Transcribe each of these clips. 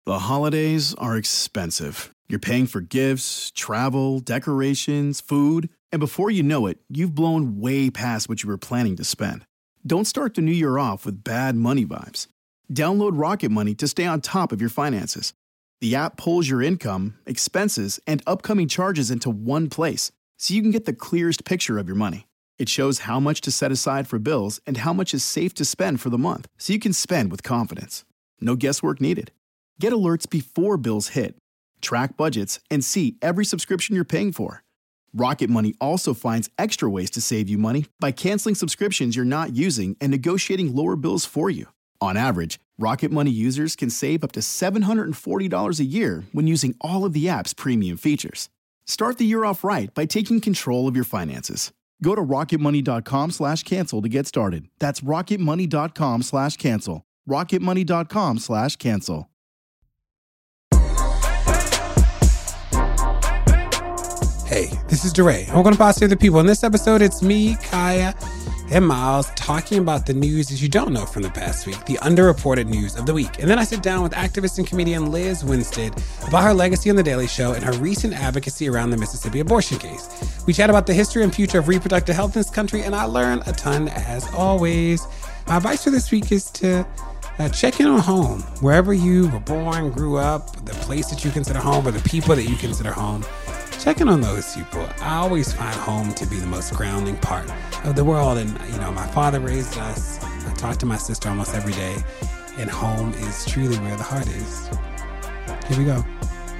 The holidays are expensive. You're paying for gifts, travel, decorations, food, and before you know it, you've blown way past what you were planning to spend. Don't start the new year off with bad money vibes. Download Rocket Money to stay on top of your finances. The app pulls your income, expenses, and upcoming charges into one place, so you can get the clearest picture of your money. It shows how much to set aside for bills and how much is safe to spend for the month, so you can spend with confidence. No guesswork needed. Get alerts before bills hit. Track budgets and see every subscription you're paying for. Rocket Money also finds extra ways to save you money by canceling subscriptions you're not using and negotiating lower bills for you. On average, Rocket Money users can save up to $740 a year when using all of the app's premium features. Start the year off right by taking control of your finances. Go to rocketmoney.com/cancel to get started. That's rocketmoney.com/cancel. rocketmoney.com/cancel. Hey, this is DeRay. I'm going to Pod Save the People. In this episode, it's me, Kaya, and Miles talking about the news that you don't know from the past week, the underreported news of the week. And then I sit down with activist and comedian Liz Winstead about her legacy on The Daily Show and her recent advocacy around the Mississippi abortion case. We chat about the history and future of reproductive health in this country, and I learn a ton as always. My advice for this week is to check in on home, wherever you were born, grew up, the place that you consider home, or the people that you consider home. Check in on those people. I always find home to be the most grounding part of the world. And, my father raised us. I talk to my sister almost every day. And home is truly where the heart is. Here we go.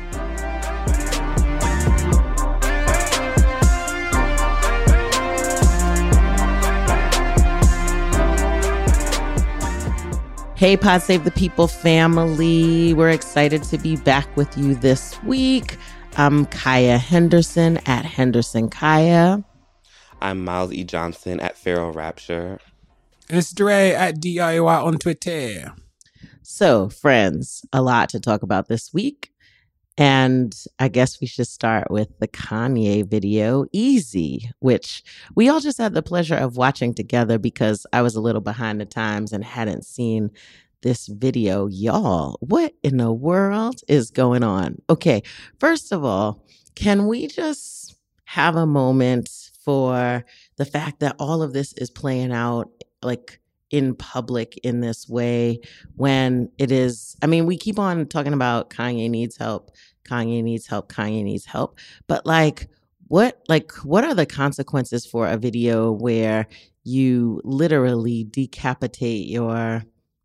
Hey, Pod Save the People family. We're excited to be back with you this week. I'm Kaya Henderson at Henderson Kaya. I'm Miles E. Johnson at Feral Rapture. And it's Dre at DIY on Twitter. So, friends, a lot to talk about this week. And I guess we should start with the Kanye video, Easy, which we all just had the pleasure of watching together because I was a little behind the times and hadn't seen this video. Y'all, what in the world is going on? Okay, first of all, can we just have a moment for the fact that all of this is playing out like in public in this way when it is, we keep on talking about Kanye needs help, Kanye needs help, Kanye needs help. But what are the consequences for a video where you literally decapitate your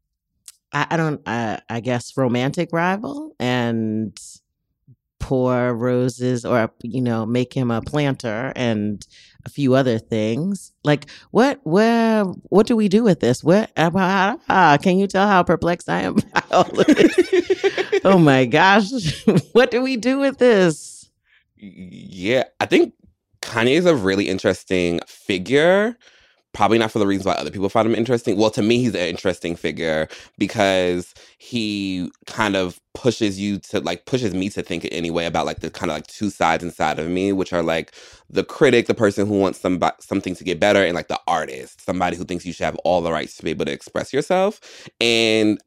I guess romantic rival and pour roses or, make him a planter and a few other things. What do we do with this? Can you tell how perplexed I am by all of this? Oh my gosh. What do we do with this? Yeah, I think Kanye is a really interesting figure. Probably not for the reasons why other people find him interesting. Well, to me, he's an interesting figure because he kind of pushes me to think anyway about the kind of two sides inside of me, which are the critic, the person who wants something to get better, and the artist, somebody who thinks you should have all the rights to be able to express yourself. And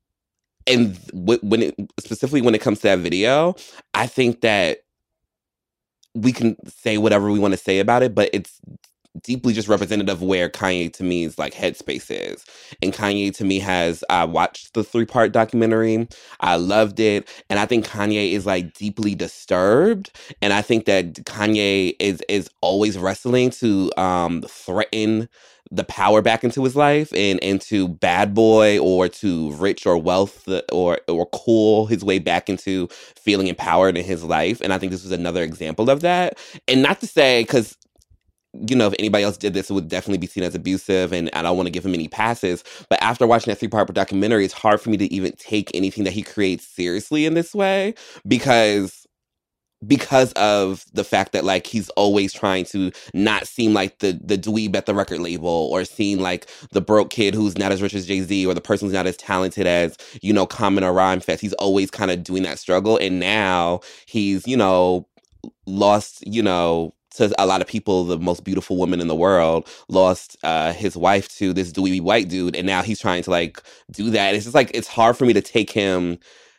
specifically when it comes to that video, I think that we can say whatever we want to say about it, but it's deeply just representative of where Kanye to me's headspace is. And Kanye to me I watched the 3-part documentary. I loved it. And I think Kanye is deeply disturbed. And I think that Kanye is always wrestling to threaten the power back into his life and into bad boy or to rich or wealth or cool his way back into feeling empowered in his life. And I think this was another example of that. And not to say, because if anybody else did this, it would definitely be seen as abusive, and I don't want to give him any passes. But after watching that 3-part documentary, it's hard for me to even take anything that he creates seriously in this way because of the fact that he's always trying to not seem like the dweeb at the record label or seem like the broke kid who's not as rich as Jay-Z or the person who's not as talented as, Common or Rhymefest. He's always kind of doing that struggle. And now he's, lost, to a lot of people, the most beautiful woman in the world, lost his wife to this dweeby white dude. And now he's trying to do that. It's just it's hard for me to take him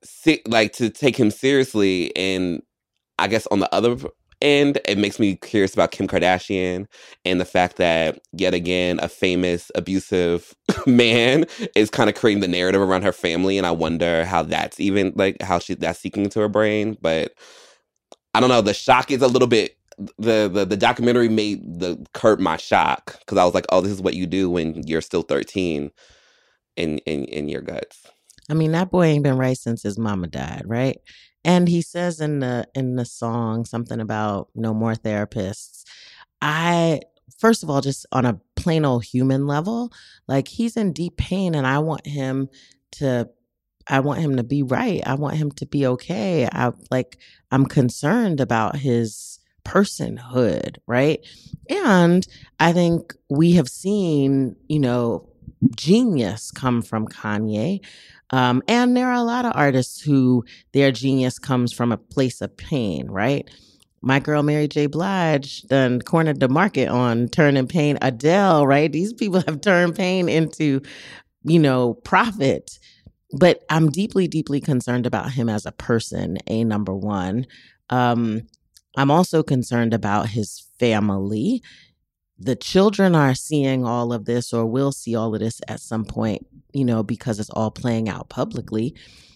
like to take him seriously. And I guess on the other end, it makes me curious about Kim Kardashian and the fact that yet again a famous abusive man is kind of creating the narrative around her family, and I wonder how that's even like how that's seeking into her brain. But I don't know. The shock is a little bit. The documentary made curb my shock because I was like, oh, this is what you do when you're still 13 in your guts. I mean, that boy ain't been right since his mama died, right? And he says in the song something about no more therapists. First of all, just on a plain old human level, like he's in deep pain and I want him to be right. I want him to be okay. I'm concerned about his personhood, right? And I think we have seen, genius come from Kanye. And there are a lot of artists who their genius comes from a place of pain, right? My girl Mary J. Blige done cornered the market on turning pain. Adele, right? These people have turned pain into, profit. But I'm deeply, deeply concerned about him as a person, number one. I'm also concerned about his family. The children are seeing all of this or will see all of this at some point, because it's all playing out publicly.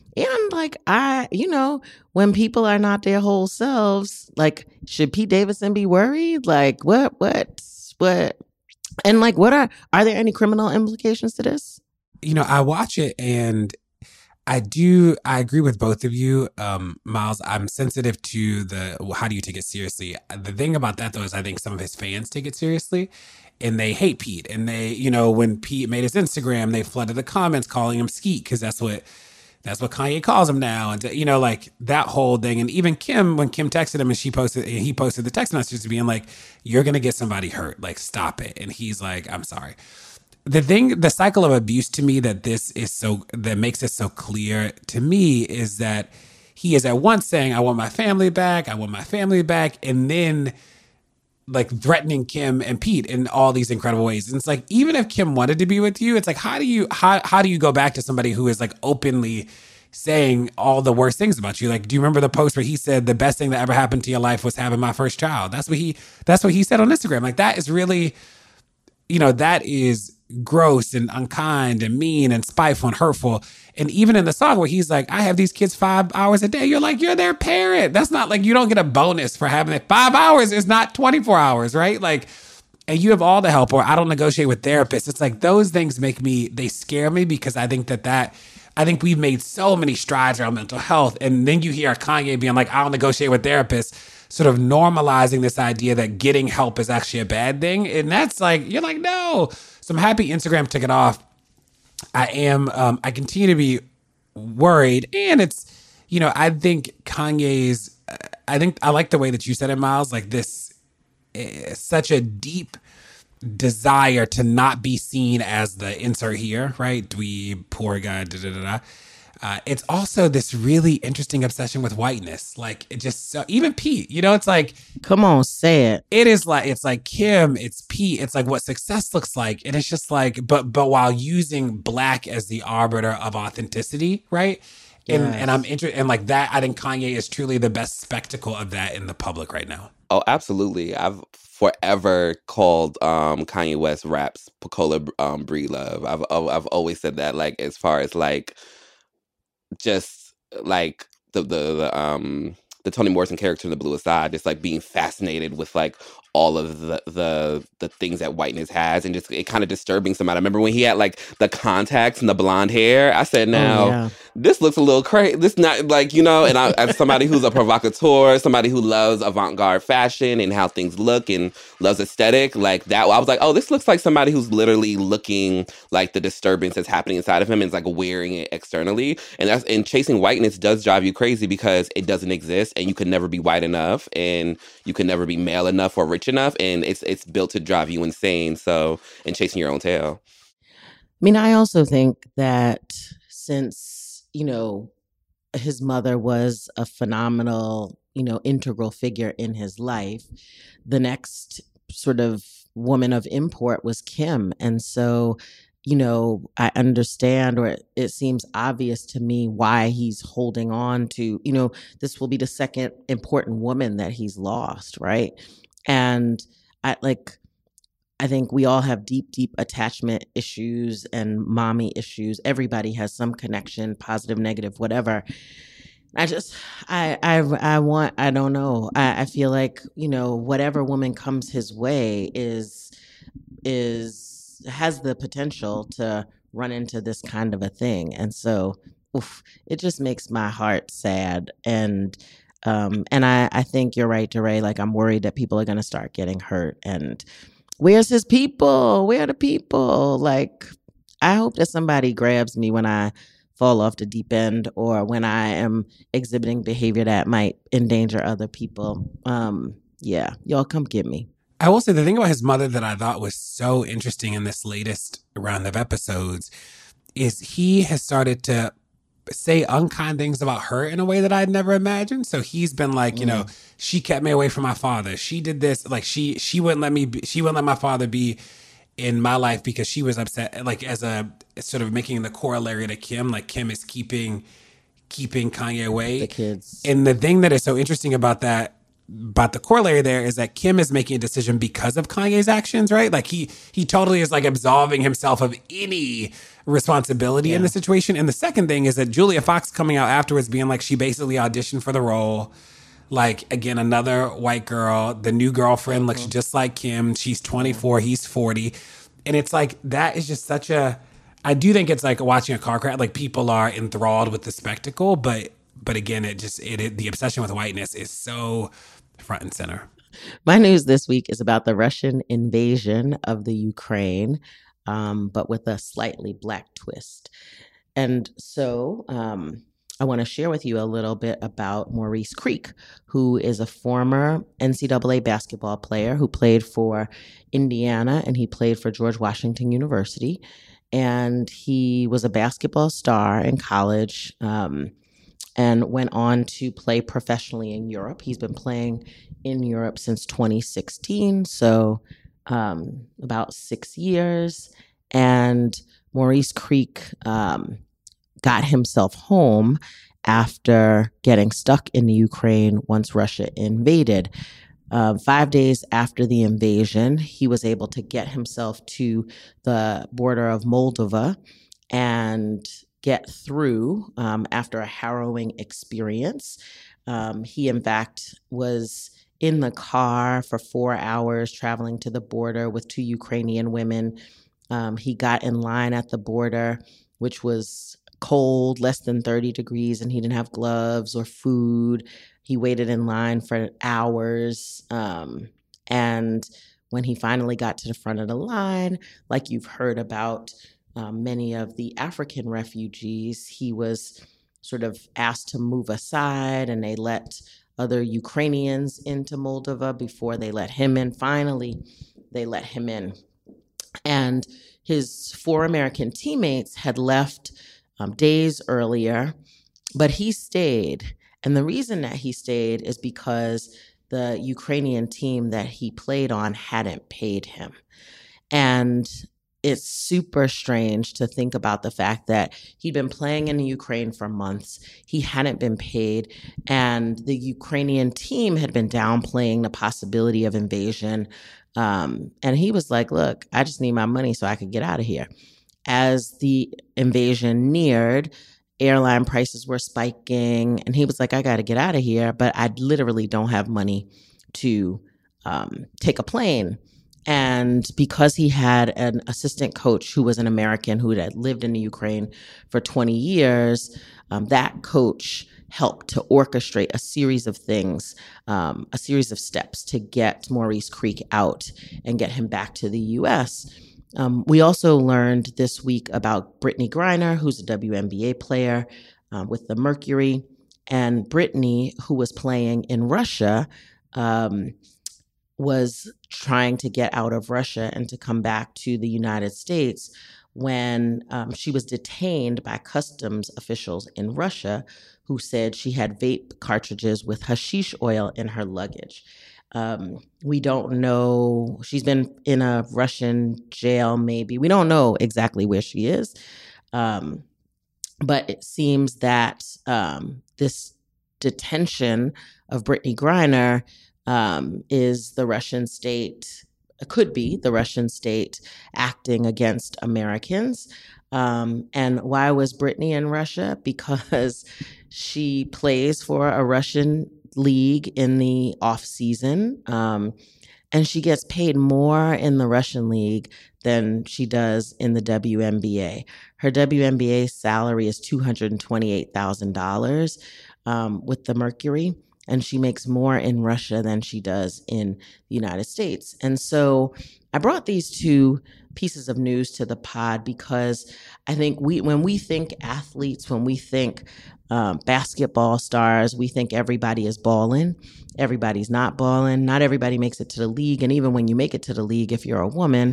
And when people are not their whole selves, like, should Pete Davidson be worried? Like, what? And like, are there any criminal implications to this? I watch it and I agree with both of you. Miles, I'm sensitive to how do you take it seriously? The thing about that though is I think some of his fans take it seriously and they hate Pete. And they, when Pete made his Instagram, they flooded the comments calling him Skeet because that's what Kanye calls him now. And, like that whole thing. And even Kim, when Kim texted him and he posted the text messages being like, you're going to get somebody hurt. Like, stop it. And he's like, I'm sorry. The cycle of abuse to me that makes it so clear to me is that he is at once saying, I want my family back. And then like threatening Kim and Pete in all these incredible ways. And it's like, even if Kim wanted to be with you, it's like, how do you go back to somebody who is like openly saying all the worst things about you? Like, do you remember the post where he said the best thing that ever happened to your life was having my first child? That's what he said on Instagram. Like, that is really, that is gross and unkind and mean and spiteful and hurtful. And even in the song where he's like, I have these kids 5 hours a day, you're like, you're their parent. That's not like, you don't get a bonus for having it. 5 hours is not 24 hours, right? Like, and you have all the help, or I don't negotiate with therapists. It's like, those things they scare me because I think I think we've made so many strides around mental health. And then you hear Kanye being like, I don't negotiate with therapists, sort of normalizing this idea that getting help is actually a bad thing. And that's like, you're like, no. So I'm happy Instagram took it off. I continue to be worried. And it's, I think I like the way that you said it, Miles, like this such a deep desire to not be seen as the insert here, right? Dweeb, poor guy, it's also this really interesting obsession with whiteness. Like, it just, even Pete, it's like, come on, say it. It's like Kim, it's Pete, it's like what success looks like. And it's just like, but while using Black as the arbiter of authenticity, right? Yes. And I'm interested, and like that, I think Kanye is truly the best spectacle of that in the public right now. Oh, absolutely. I've forever called Kanye West rap's Pecola Breedlove. I've always said that, like, as far as like just like the Toni Morrison character in The Bluest Eye, just like being fascinated with like all of the things that whiteness has, and just it kind of disturbing somebody. I remember when he had like the contacts and the blonde hair. I said, now this looks a little crazy. This not like, and I, as somebody who's a provocateur, somebody who loves avant-garde fashion and how things look and loves aesthetic, like that, I was like, oh, this looks like somebody who's literally looking like the disturbance that's happening inside of him and is like wearing it externally. And chasing whiteness does drive you crazy because it doesn't exist, and you can never be white enough, and you can never be male enough or rich enough, and it's built to drive you insane. So, and chasing your own tail. I mean, I also think that since, his mother was a phenomenal, integral figure in his life, the next sort of woman of import was Kim. And so I understand, or it seems obvious to me why he's holding on to, this will be the second important woman that he's lost, right? And I think we all have deep, deep attachment issues and mommy issues. Everybody has some connection, positive, negative, whatever. I just, I don't know. I feel like, whatever woman comes his way has the potential to run into this kind of a thing. And so, it just makes my heart sad. And I think you're right, DeRay. Like, I'm worried that people are going to start getting hurt. And where's his people? Where are the people? Like, I hope that somebody grabs me when I fall off the deep end or when I am exhibiting behavior that might endanger other people. Yeah, y'all come get me. I will say the thing about his mother that I thought was so interesting in this latest round of episodes is he has started to say unkind things about her in a way that I'd never imagined. So he's been like, she kept me away from my father. She did this. Like she wouldn't let me, she wouldn't let my father be in my life because she was upset, like as a sort of making the corollary to Kim, like Kim is keeping Kanye away. The kids. And the thing that is so interesting about that, but the corollary there is that Kim is making a decision because of Kanye's actions, right? Like he totally is like absolving himself of any responsibility in the situation. And the second thing is that Julia Fox coming out afterwards being like she basically auditioned for the role. Like, again, another white girl, the new girlfriend looks just like Kim. She's 24, he's 40. And it's like, that is just such a, I do think it's like watching a car crash. Like people are enthralled with the spectacle, but again, the obsession with whiteness is so front and center. My news this week is about the Russian invasion of the Ukraine, but with a slightly Black twist. And so I want to share with you a little bit about Maurice Creek, who is a former NCAA basketball player who played for Indiana and he played for George Washington University. And he was a basketball star in college. And went on to play professionally in Europe. He's been playing in Europe since 2016, so about 6 years. And Maurice Creek got himself home after getting stuck in the Ukraine once Russia invaded. 5 days after the invasion, he was able to get himself to the border of Moldova and get through after a harrowing experience. He, in fact, was in the car for 4 hours traveling to the border with 2 Ukrainian women. He got in line at the border, which was cold, less than 30 degrees, and he didn't have gloves or food. He waited in line for hours. And when he finally got to the front of the line, like you've heard about, many of the African refugees, he was sort of asked to move aside and they let other Ukrainians into Moldova before they let him in. Finally, they let him in. And his 4 American teammates had left days earlier, but he stayed. And the reason that he stayed is because the Ukrainian team that he played on hadn't paid him. And it's super strange to think about the fact that he'd been playing in the Ukraine for months. He hadn't been paid. And the Ukrainian team had been downplaying the possibility of invasion. And he was like, look, I just need my money so I could get out of here. As the invasion neared, airline prices were spiking. And he was like, I got to get out of here. But I literally don't have money to take a plane. And because he had an assistant coach who was an American who had lived in the Ukraine for 20 years, that coach helped to orchestrate a series of things, a series of steps to get Maurice Creek out and get him back to the U.S. We also learned this week about Brittney Griner, who's a WNBA player with the Mercury. And Brittney, who was playing in Russia, was trying to get out of Russia and to come back to the United States when she was detained by customs officials in Russia who said she had vape cartridges with hashish oil in her luggage. We don't know. She's been in a Russian jail, maybe. We don't know exactly where she is. But it seems that this detention of Brittany Griner is the Russian state, could be the Russian state acting against Americans. And why was Brittany in Russia? Because she plays for a Russian league in the off season. And she gets paid more in the Russian league than she does in the WNBA. Her WNBA salary is $228,000 with the Mercury, and she makes more in Russia than she does in the United States. And so I brought these two pieces of news to the pod because I think when we think athletes, when we think basketball stars, we think everybody is balling. Everybody's not balling. Not everybody makes it to the league. And even when you make it to the league, if you're a woman,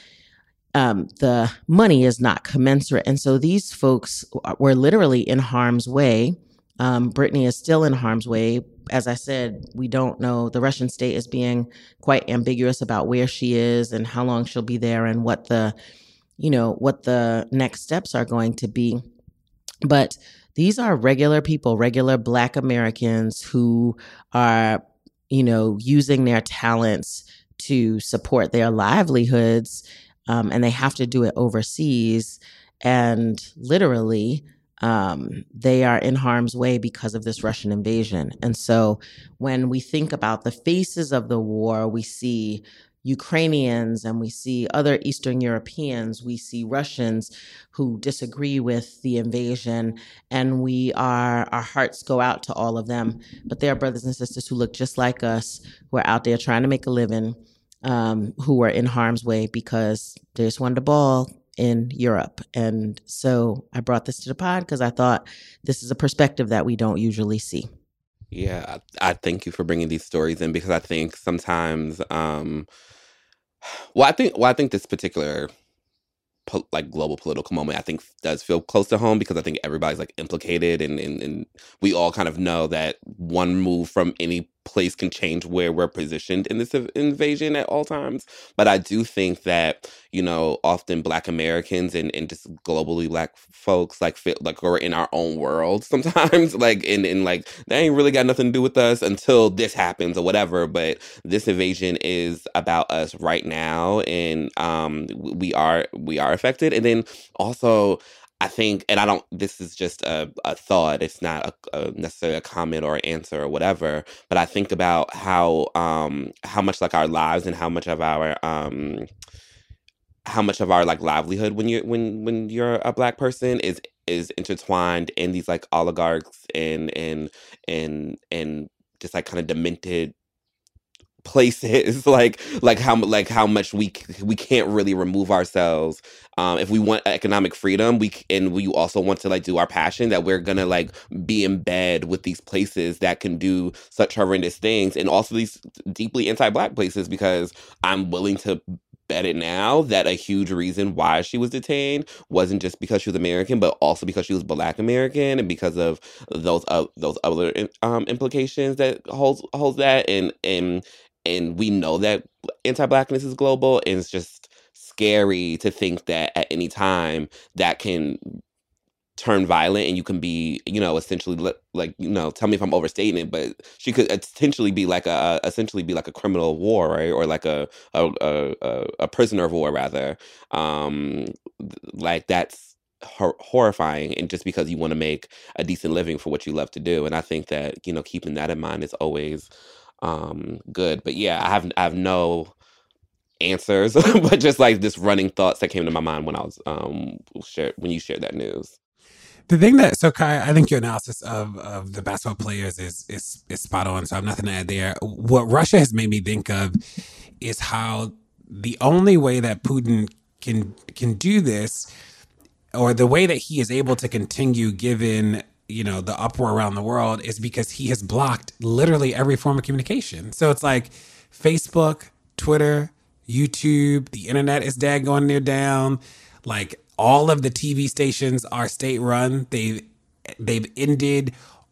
the money is not commensurate. And so these folks were literally in harm's way. Brittany is still in harm's way. As I said, we don't know. The Russian state is being quite ambiguous about where she is and how long she'll be there and what the next steps are going to be. But these are regular people, regular Black Americans who are, using their talents to support their livelihoods, and they have to do it overseas. And literally, they are in harm's way because of this Russian invasion. And so when we think about the faces of the war, we see Ukrainians and we see other Eastern Europeans, we see Russians who disagree with the invasion, and our hearts go out to all of them. But there are brothers and sisters who look just like us, who are out there trying to make a living, who are in harm's way because they just wanted a ball in Europe. And so I brought this to the pod because I thought this is a perspective that we don't usually see. Yeah, I thank you for bringing these stories in because I think sometimes, I think this particular global political moment, I think does feel close to home because I think everybody's implicated and we all kind of know that one move from any place can change where we're positioned in this invasion at all times. But I do think that, often Black Americans and just globally Black folks feel like we're in our own world sometimes, they ain't really got nothing to do with us until this happens or whatever. But this invasion is about us right now, and we are affected. And then also, I think, and this is just a thought, it's not necessarily a comment or an answer or whatever, but I think about how much our lives and how much of our livelihood when you're a Black person is intertwined in these oligarchs and just kind of demented places, how much we can't really remove ourselves. If we want economic freedom, we also want to do our passion, that we're gonna be in bed with these places that can do such horrendous things, and also these deeply anti-Black places, because I'm willing to bet it now that a huge reason why she was detained wasn't just because she was American, but also because she was Black American, and because of those other implications that holds that, and we know that anti-Blackness is global, and it's just scary to think that at any time that can turn violent, and you can be, essentially tell me if I'm overstating it, but she could essentially be a criminal of war, right? Or a prisoner of war, rather. That's horrifying, and just because you want to make a decent living for what you love to do. And I think that, keeping that in mind is always good. But yeah, I have no answers, but just this running thoughts that came to my mind when I was when you shared that news. The thing Kai, I think your analysis of the basketball players is spot on, so I have nothing to add there. What Russia has made me think of is how the only way that Putin can do this, or the way that he is able to continue given the uproar around the world, is because he has blocked literally every form of communication. So it's Facebook, Twitter, YouTube, the internet is daggone near down. All of the TV stations are state run. They've ended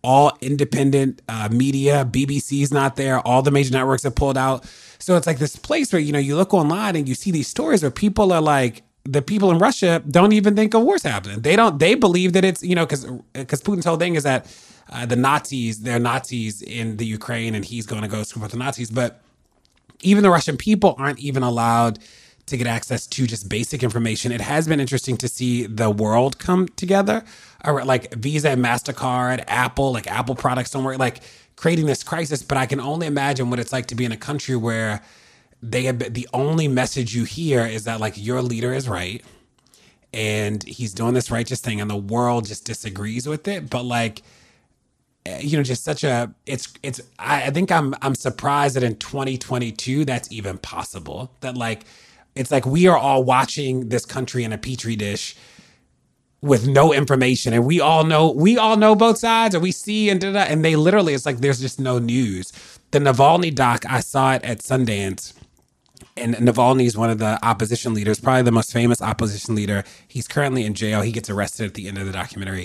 all independent media. BBC's not there. All the major networks have pulled out. So it's like this place where, you look online and you see these stories where people are like, the people in Russia don't even think a war's happening. They believe that it's, because Putin's whole thing is that they're Nazis in the Ukraine and he's going to go support the Nazis. But even the Russian people aren't even allowed to get access to just basic information. It has been interesting to see the world come together, like Visa and MasterCard, Apple, like Apple products don't work, like creating this crisis. But I can only imagine what it's like to be in a country where the only message you hear is that like your leader is right and he's doing this righteous thing and the world just disagrees with it. But like, just such a, I think I'm surprised that in 2022, that's even possible. That like, it's like we are all watching this country in a petri dish with no information, and we all know both sides, or we see and they literally, it's like there's just no news. The Navalny doc, I saw it at Sundance, and Navalny is one of the opposition leaders, probably the most famous opposition leader. He's currently in jail. He gets arrested at the end of the documentary.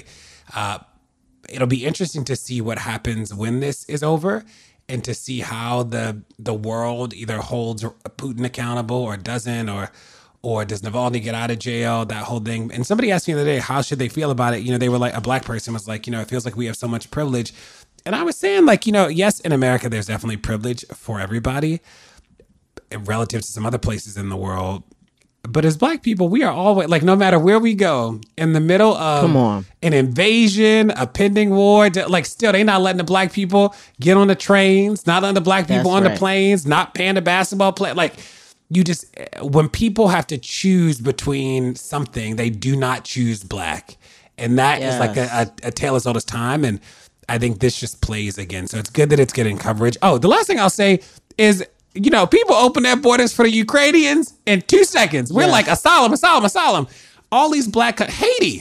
It'll be interesting to see what happens when this is over, and to see how the world either holds Putin accountable or doesn't, or does Navalny get out of jail, that whole thing. And somebody asked me the other day, how should they feel about it? They were like, a black person was like, it feels like we have so much privilege. And I was saying like, yes, in America, there's definitely privilege for everybody relative to some other places in the world. But as black people, we are always, like, no matter where we go, in the middle of an invasion, a pending war, like, still, they not letting the black people get on the trains, not letting the black people on the planes, not paying the basketball play. Like, when people have to choose between something, they do not choose black. And that is like a tale as old as time. And I think this just plays again. So it's good that it's getting coverage. Oh, the last thing I'll say is, people open their borders for the Ukrainians in 2 seconds. We're like, asylum. All these Haiti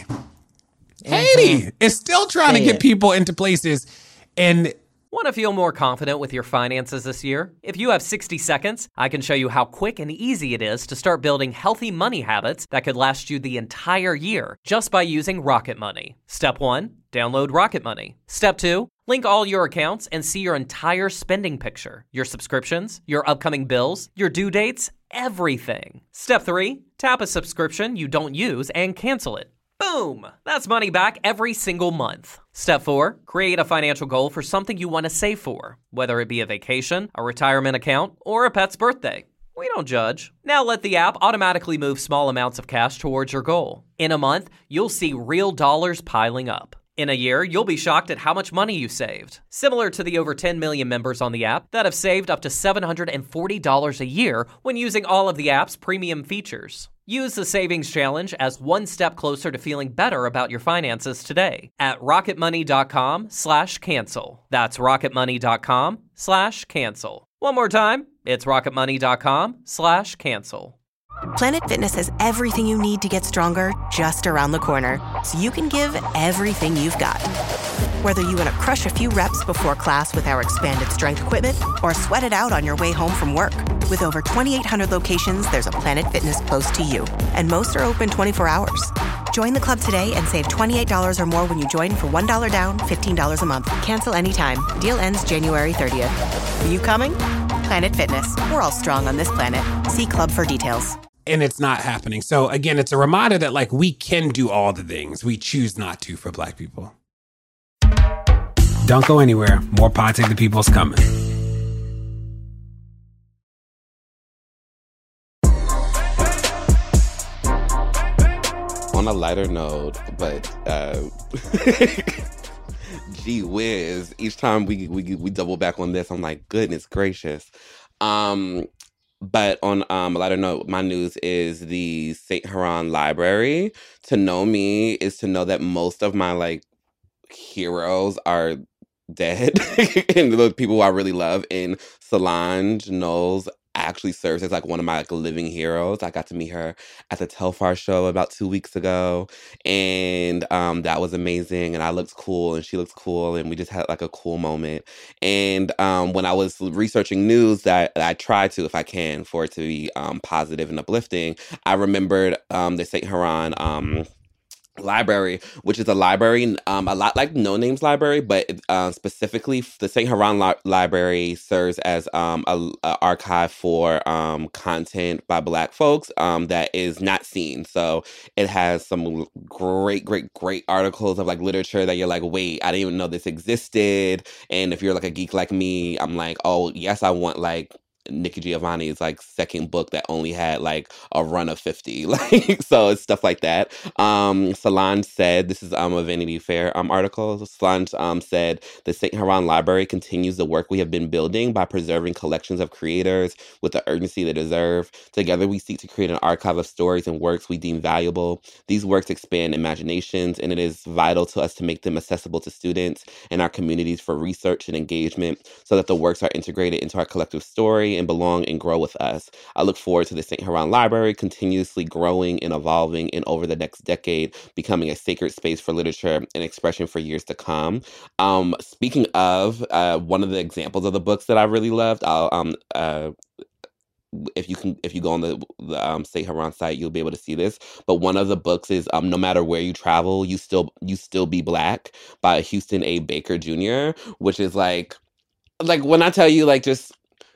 is still trying to get people into places. And want to feel more confident with your finances this year? If you have 60 seconds, I can show you how quick and easy it is to start building healthy money habits that could last you the entire year just by using Rocket Money. Step 1, download Rocket Money. Step 2, link all your accounts and see your entire spending picture, your subscriptions, your upcoming bills, your due dates, everything. Step 3, tap a subscription you don't use and cancel it. Boom! That's money back every single month. Step 4, create a financial goal for something you want to save for, whether it be a vacation, a retirement account, or a pet's birthday. We don't judge. Now let the app automatically move small amounts of cash towards your goal. In a month, you'll see real dollars piling up. In a year, you'll be shocked at how much money you saved. Similar to the over 10 million members on the app that have saved up to $740 a year when using all of the app's premium features. Use the Savings Challenge as one step closer to feeling better about your finances today at rocketmoney.com/cancel. That's rocketmoney.com/cancel. One more time, it's rocketmoney.com/cancel. Planet Fitness has everything you need to get stronger just around the corner, so you can give everything you've got. Whether you want to crush a few reps before class with our expanded strength equipment or sweat it out on your way home from work. With over 2,800 locations, there's a Planet Fitness close to you, and most are open 24 hours. Join the club today and save $28 or more when you join for $1 down, $15 a month. Cancel anytime. Deal ends January 30th. Are you coming? Planet Fitness. We're all strong on this planet. See club for details. And it's not happening. So again, it's a reminder that like we can do all the things. We choose not to for black people. Don't go anywhere. More Pod Save the People's coming. On a lighter note, but gee whiz, each time we double back on this, I'm like, goodness gracious. But on a lighter note, my news is the St. Huron Library. To know me is to know that most of my like heroes are dead, and the people I really love. And Solange Knowles actually serves as like one of my like living heroes. I got to meet her at the Telfar show about 2 weeks ago, and that was amazing. And I looked cool, and she looks cool, and we just had like a cool moment. And when I was researching news that I try to, if I can, for it to be positive and uplifting, I remembered the St. Huron Library, which is a library, a lot like No Name's library, but specifically the St. Huron Library serves as a archive for content by Black folks that is not seen. So it has some great articles of like literature that you're like, wait, I didn't even know this existed. And if you're like a geek like me, I'm like, oh yes, I want like Nikki Giovanni's like second book that only had like a run of 50. Like, so it's stuff like that. Solange said, this is a Vanity Fair article. Solange said the St. Huron Library continues the work we have been building by preserving collections of creators with the urgency they deserve. Together we seek to create an archive of stories and works we deem valuable. These works expand imaginations, and it is vital to us to make them accessible to students and our communities for research and engagement so that the works are integrated into our collective story and belong and grow with us. I look forward to the St. Huron Library continuously growing and evolving, and over the next decade becoming a sacred space for literature and expression for years to come. Speaking of, one of the examples of the books that I really loved, if you go on the St. Huron site, you'll be able to see this. But one of the books is No Matter Where You Travel, You Still Be Black by Houston A. Baker Jr., which is like when I tell you like just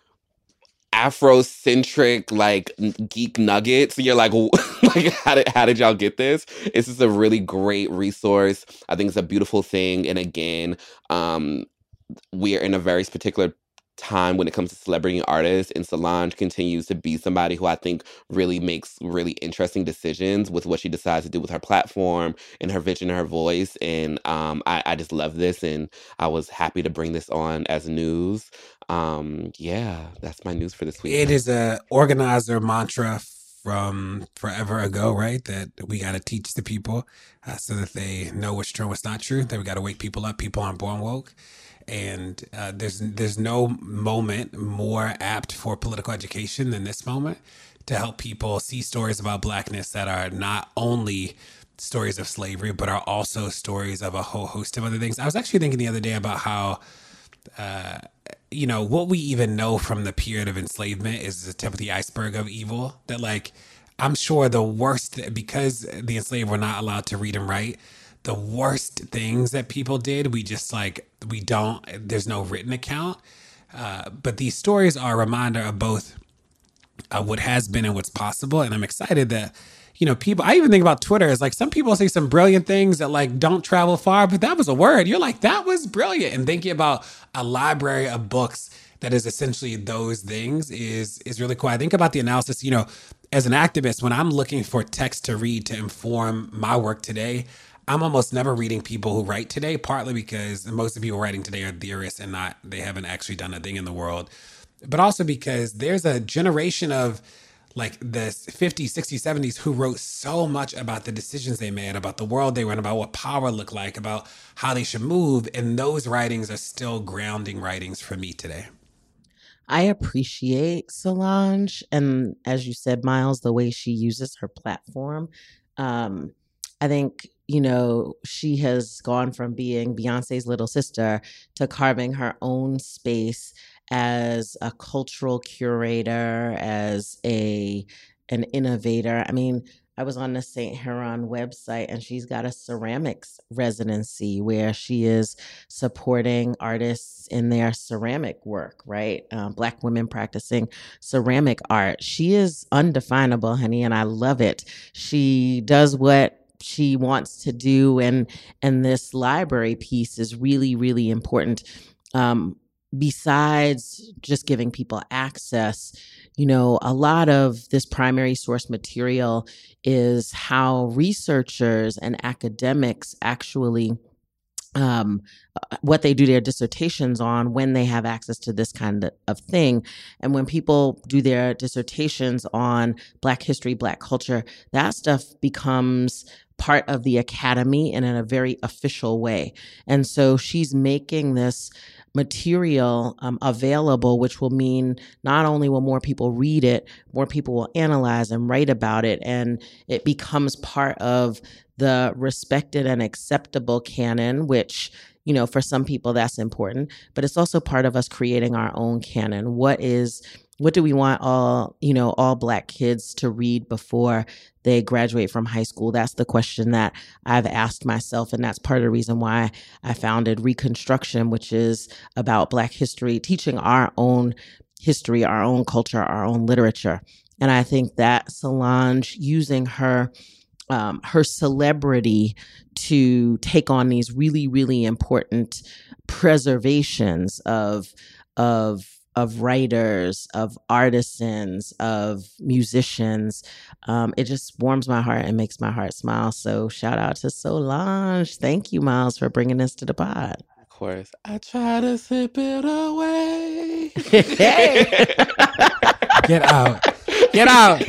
Afrocentric like geek nuggets, you're like, like how did y'all get this? It's just a really great resource. I think it's a beautiful thing. And again, we are in a very particular time when it comes to celebrity artists, and Solange continues to be somebody who I think really makes really interesting decisions with what she decides to do with her platform and her vision and her voice. And I just love this, and I was happy to bring this on as news. Yeah, that's my news for this week. It is a organizer mantra from forever ago, right? That we got to teach the people so that they know what's true and what's not true. That we got to wake people up. People aren't born woke. And there's no moment more apt for political education than this moment to help people see stories about Blackness that are not only stories of slavery, but are also stories of a whole host of other things. I was actually thinking the other day about how, what we even know from the period of enslavement is the tip of the iceberg of evil. That like, I'm sure the worst, because the enslaved were not allowed to read and write, the worst things that people did, there's no written account. But these stories are a reminder of both what has been and what's possible. And I'm excited that, people, I even think about Twitter as like, some people say some brilliant things that like don't travel far, but that was a word. You're like, that was brilliant. And thinking about a library of books that is essentially those things is really cool. I think about the analysis, as an activist, when I'm looking for text to read to inform my work today, I'm almost never reading people who write today, partly because most of the people writing today are theorists and they haven't actually done a thing in the world. But also because there's a generation of like the 50s, 60s, 70s who wrote so much about the decisions they made, about the world they were in, about what power looked like, about how they should move. And those writings are still grounding writings for me today. I appreciate Solange. And as you said, Miles, the way she uses her platform. I think, she has gone from being Beyonce's little sister to carving her own space as a cultural curator, as an innovator. I mean, I was on the St. Huron website, and she's got a ceramics residency where she is supporting artists in their ceramic work, right? Black women practicing ceramic art. She is undefinable, honey, and I love it. She does what she wants to do, and this library piece is really, really important. Besides just giving people access, a lot of this primary source material is how researchers and academics actually what they do their dissertations on when they have access to this kind of thing. And when people do their dissertations on Black history, Black culture, that stuff becomes part of the academy and in a very official way. And so she's making this material available, which will mean not only will more people read it, more people will analyze and write about it, and it becomes part of the respected and acceptable canon, which, for some people that's important, but it's also part of us creating our own canon. What is what do we want all Black kids to read before they graduate from high school? That's the question that I've asked myself. And that's part of the reason why I founded Reconstruction, which is about Black history, teaching our own history, our own culture, our own literature. And I think that Solange using her celebrity to take on these really, really important preservations of writers, of artisans, of musicians. It just warms my heart and makes my heart smile. So shout out to Solange. Thank you, Miles, for bringing this to the pod. Of course. I try to sip it away. Hey. Get out. Get out.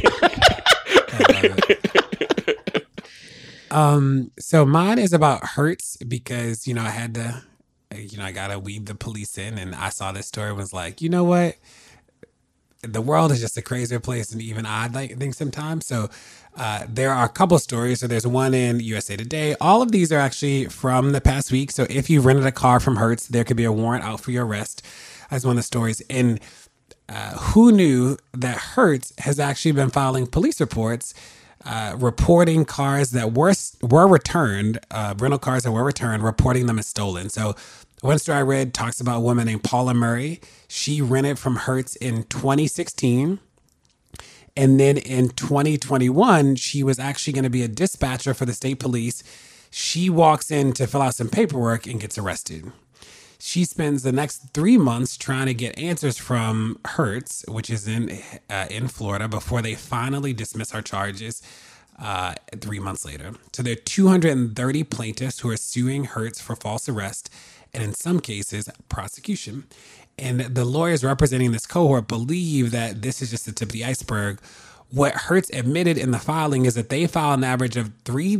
So mine is about Hertz because, I had to, I got to weave the police in, and I saw this story and was like, you know what? The world is just a crazier place than even I think sometimes. So there are a couple stories. So there's one in USA Today. All of these are actually from the past week. So if you rented a car from Hertz, there could be a warrant out for your arrest. That's one of the stories. And who knew that Hertz has actually been filing police reports reporting cars that were returned, rental cars that were returned, reporting them as stolen. So one story I read talks about a woman named Paula Murray. She rented from Hertz in 2016. And then in 2021, she was actually going to be a dispatcher for the state police. She walks in to fill out some paperwork and gets arrested. She spends the next 3 months trying to get answers from Hertz, which is in Florida, before they finally dismiss her charges 3 months later. So there are 230 plaintiffs who are suing Hertz for false arrest and in some cases prosecution. And the lawyers representing this cohort believe that this is just the tip of the iceberg. What Hertz admitted in the filing is that they filed an average of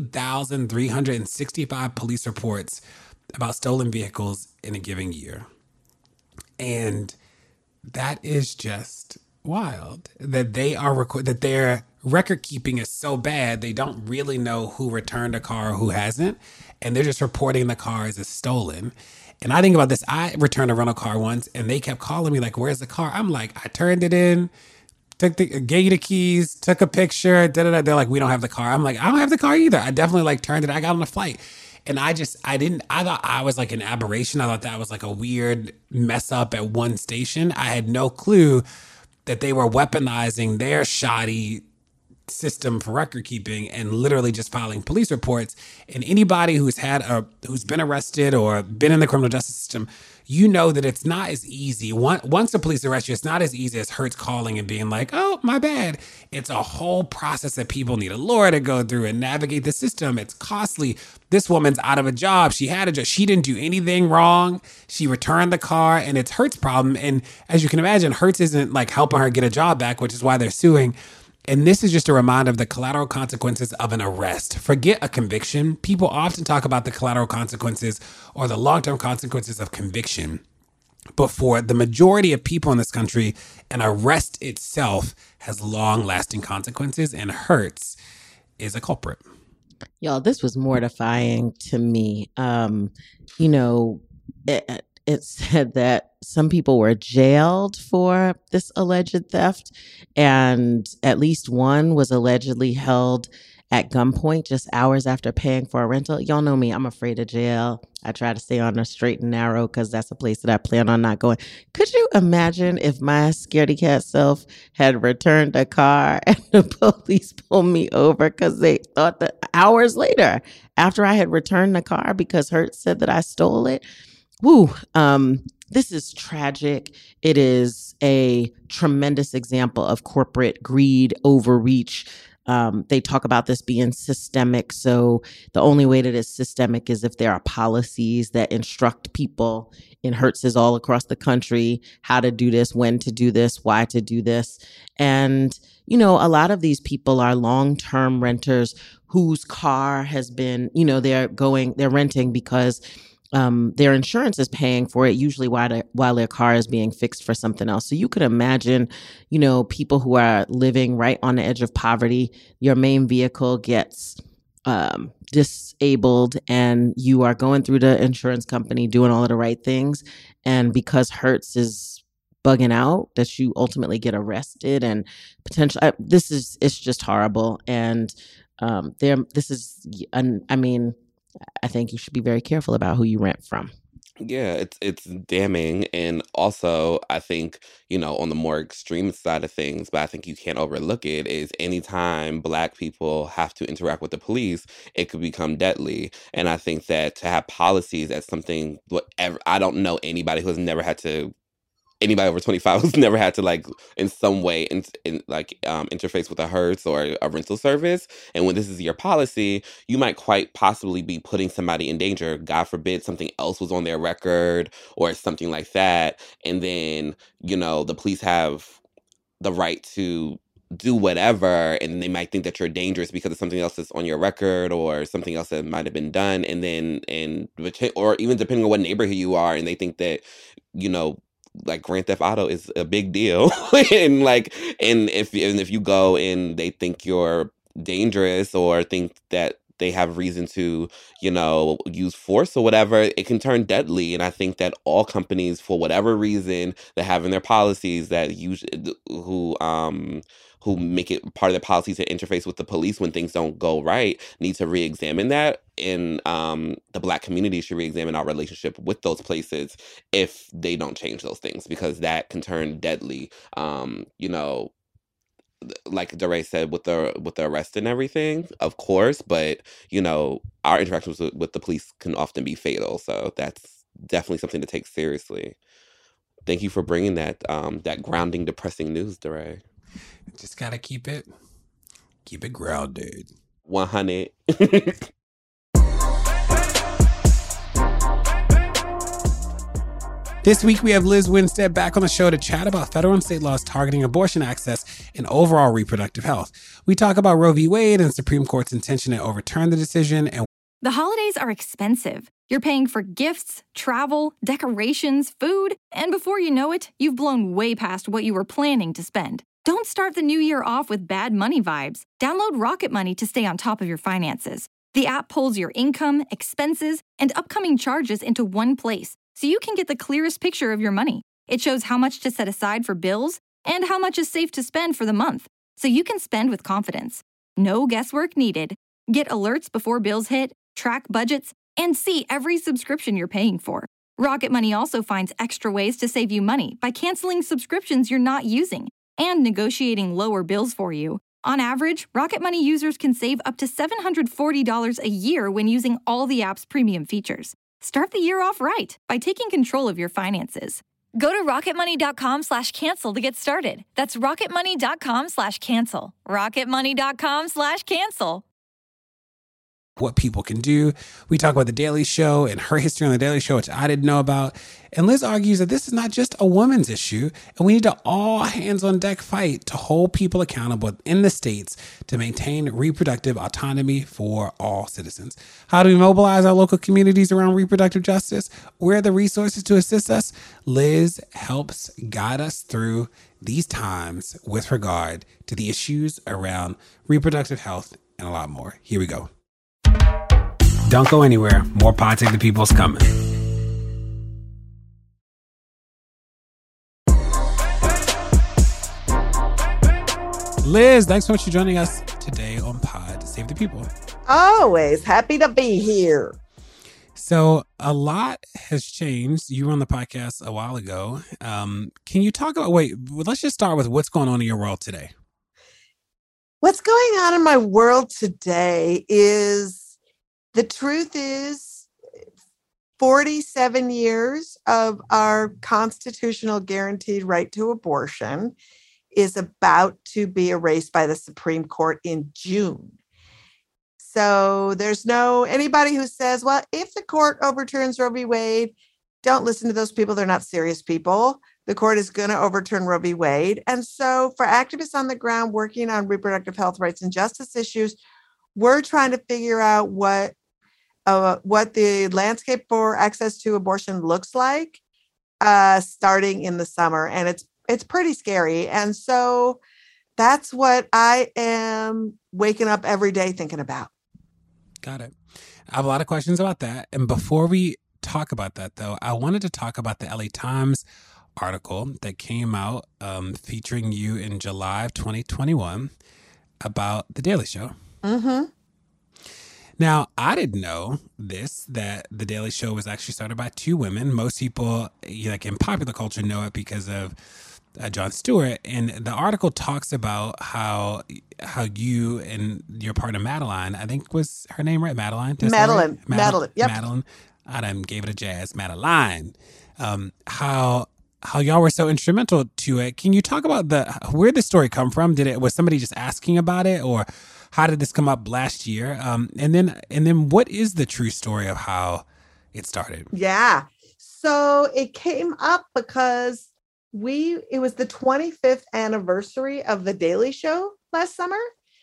3,365 police reports about stolen vehicles in a given year. And that is just wild that they are that their record keeping is so bad they don't really know who returned a car or who hasn't, and they're just reporting the cars as stolen. And I think about this. I returned a rental car once and they kept calling me like, where's the car? I'm like, I turned it in, gave you the keys, took a picture, da-da-da. They're like, we don't have the car. I'm like, I don't have the car either. I definitely turned it. I got on a flight. And I thought I was like an aberration. I thought that was like a weird mess up at one station. I had no clue that they were weaponizing their shoddy system for record keeping and literally just filing police reports. And anybody who's been arrested or been in the criminal justice system, you know that it's not as easy. Once the police arrest you, it's not as easy as Hertz calling and being like, oh, my bad. It's a whole process that people need a lawyer to go through and navigate the system. It's costly. This woman's out of a job. She had a job. She didn't do anything wrong. She returned the car and it's Hertz's problem. And as you can imagine, Hertz isn't helping her get a job back, which is why they're suing. And this is just a reminder of the collateral consequences of an arrest. Forget a conviction. People often talk about the collateral consequences or the long-term consequences of conviction. But for the majority of people in this country, an arrest itself has long-lasting consequences, and Hertz is a culprit. Y'all, this was mortifying to me. It said that some people were jailed for this alleged theft, and at least one was allegedly held at gunpoint just hours after paying for a rental. Y'all know me, I'm afraid of jail. I try to stay on the straight and narrow because that's a place that I plan on not going. Could you imagine if my scaredy cat self had returned a car and the police pulled me over because they thought that hours later, after I had returned the car because Hertz said that I stole it? Woo. This is tragic. It is a tremendous example of corporate greed, overreach. They talk about this being systemic. So the only way that it's systemic is if there are policies that instruct people in Hertz's all across the country how to do this, when to do this, why to do this. And, a lot of these people are long-term renters whose car has been, they're renting because their insurance is paying for it, usually while their car is being fixed for something else. So you could imagine, people who are living right on the edge of poverty, your main vehicle gets disabled and you are going through the insurance company doing all of the right things. And because Hertz is bugging out that you ultimately get arrested and potentially it's just horrible. And I think you should be very careful about who you rent from. Yeah, it's damning. And also, I think, on the more extreme side of things, but I think you can't overlook it, is anytime Black people have to interact with the police, it could become deadly. And I think that to have policies as something, whatever, I don't know anybody who has never had to, anybody over 25 who's never had to, like, in some way interface with a Hertz or a rental service. And when this is your policy, you might quite possibly be putting somebody in danger. God forbid something else was on their record or something like that. And then, the police have the right to do whatever, and they might think that you're dangerous because of something else that's on your record or something else that might have been done. Or even depending on what neighborhood you are, and they think that, like, Grand Theft Auto is a big deal. and if you go and they think you're dangerous or think that they have reason to, use force or whatever, it can turn deadly. And I think that all companies, for whatever reason, that have in their policies that who make it part of their policy to interface with the police when things don't go right, need to re-examine that. And the Black community should re-examine our relationship with those places if they don't change those things, because that can turn deadly. Like DeRay said, with the arrest and everything, of course, but our interactions with the police can often be fatal. So that's definitely something to take seriously. Thank you for bringing that grounding, depressing news, DeRay. Just gotta keep it grounded. 100. This week, we have Liz Winstead back on the show to chat about federal and state laws targeting abortion access and overall reproductive health. We talk about Roe v. Wade and Supreme Court's intention to overturn the decision. And the holidays are expensive. You're paying for gifts, travel, decorations, food, and before you know it, you've blown way past what you were planning to spend. Don't start the new year off with bad money vibes. Download Rocket Money to stay on top of your finances. The app pulls your income, expenses, and upcoming charges into one place, so you can get the clearest picture of your money. It shows how much to set aside for bills and how much is safe to spend for the month, so you can spend with confidence. No guesswork needed. Get alerts before bills hit, track budgets, and see every subscription you're paying for. Rocket Money also finds extra ways to save you money by canceling subscriptions you're not using and negotiating lower bills for you. On average, Rocket Money users can save up to $740 a year when using all the app's premium features. Start the year off right by taking control of your finances. Go to rocketmoney.com/cancel to get started. That's rocketmoney.com/cancel. rocketmoney.com/cancel. What people can do. We talk about The Daily Show and her history on The Daily Show, which I didn't know about. And Liz argues that this is not just a woman's issue, and we need to all hands on deck fight to hold people accountable in the states to maintain reproductive autonomy for all citizens. How do we mobilize our local communities around reproductive justice? Where are the resources to assist us? Liz helps guide us through these times with regard to the issues around reproductive health and a lot more. Here we go. Don't go anywhere. More Pod Save the People's coming. Liz, thanks so much for joining us today on Pod Save the People. Always happy to be here. So a lot has changed. You were on the podcast a while ago. Can you talk about, let's just start with what's going on in your world today. What's going on in my world today is, the truth is 47 years of our constitutional guaranteed right to abortion is about to be erased by the Supreme Court in June. So there's anybody who says, well, if the court overturns Roe v. Wade, don't listen to those people. They're not serious people. The court is going to overturn Roe v. Wade. And so for activists on the ground working on reproductive health rights and justice issues, we're trying to figure out what the landscape for access to abortion looks like starting in the summer. And it's pretty scary. And so that's what I am waking up every day thinking about. Got it. I have a lot of questions about that. And before we talk about that, though, I wanted to talk about the LA Times article that came out featuring you in July of 2021 about The Daily Show. Mm-hmm. Now, I didn't know that The Daily Show was actually started by two women. Most people, like in popular culture, know it because of Jon Stewart. And the article talks about how you and your partner Madeline, I think was her name right? Madeline? Madeline. Madeline. Yep. Madeline. I done gave it a jazz. Madeline. How y'all were so instrumental to it. Can you talk about where the story come from? Was somebody just asking about it, or how did this come up last year? And then what is the true story of how it started? Yeah. So it came up because it was the 25th anniversary of The Daily Show last summer.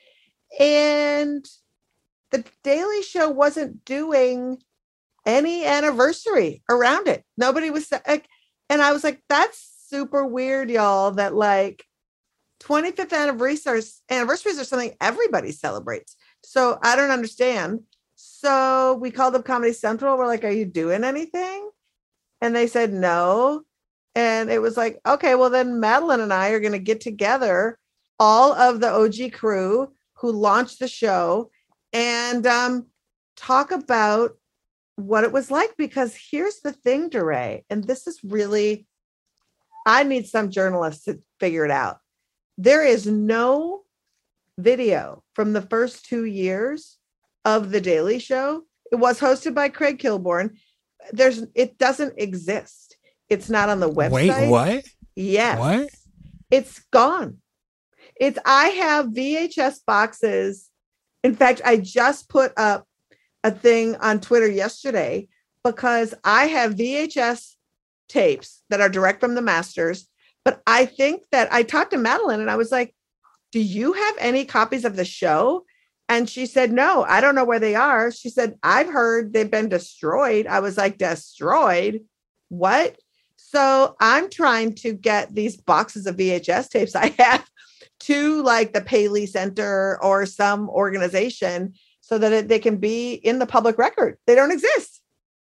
And The Daily Show wasn't doing any anniversary around it. Nobody was like, and I was like, that's super weird, y'all, that like 25th anniversaries are something everybody celebrates. So I don't understand. So we called up Comedy Central. We're like, are you doing anything? And they said no. And it was like, okay, well then Madeline and I are going to get together, all of the OG crew who launched the show, and talk about what it was like. Because here's the thing, DeRay, and this is really, I need some journalists to figure it out. There is no video from the first 2 years of The Daily Show. It was hosted by Craig Kilborn. It doesn't exist. It's not on the website. Wait, what? Yes. What? It's gone. I have VHS boxes. In fact, I just put up a thing on Twitter yesterday because I have VHS tapes that are direct from the masters. But I think that I talked to Madeline and I was like, do you have any copies of the show? And she said, no, I don't know where they are. She said, I've heard they've been destroyed. I was like, destroyed? What? So I'm trying to get these boxes of VHS tapes I have to like the Paley Center or some organization so that they can be in the public record. They don't exist.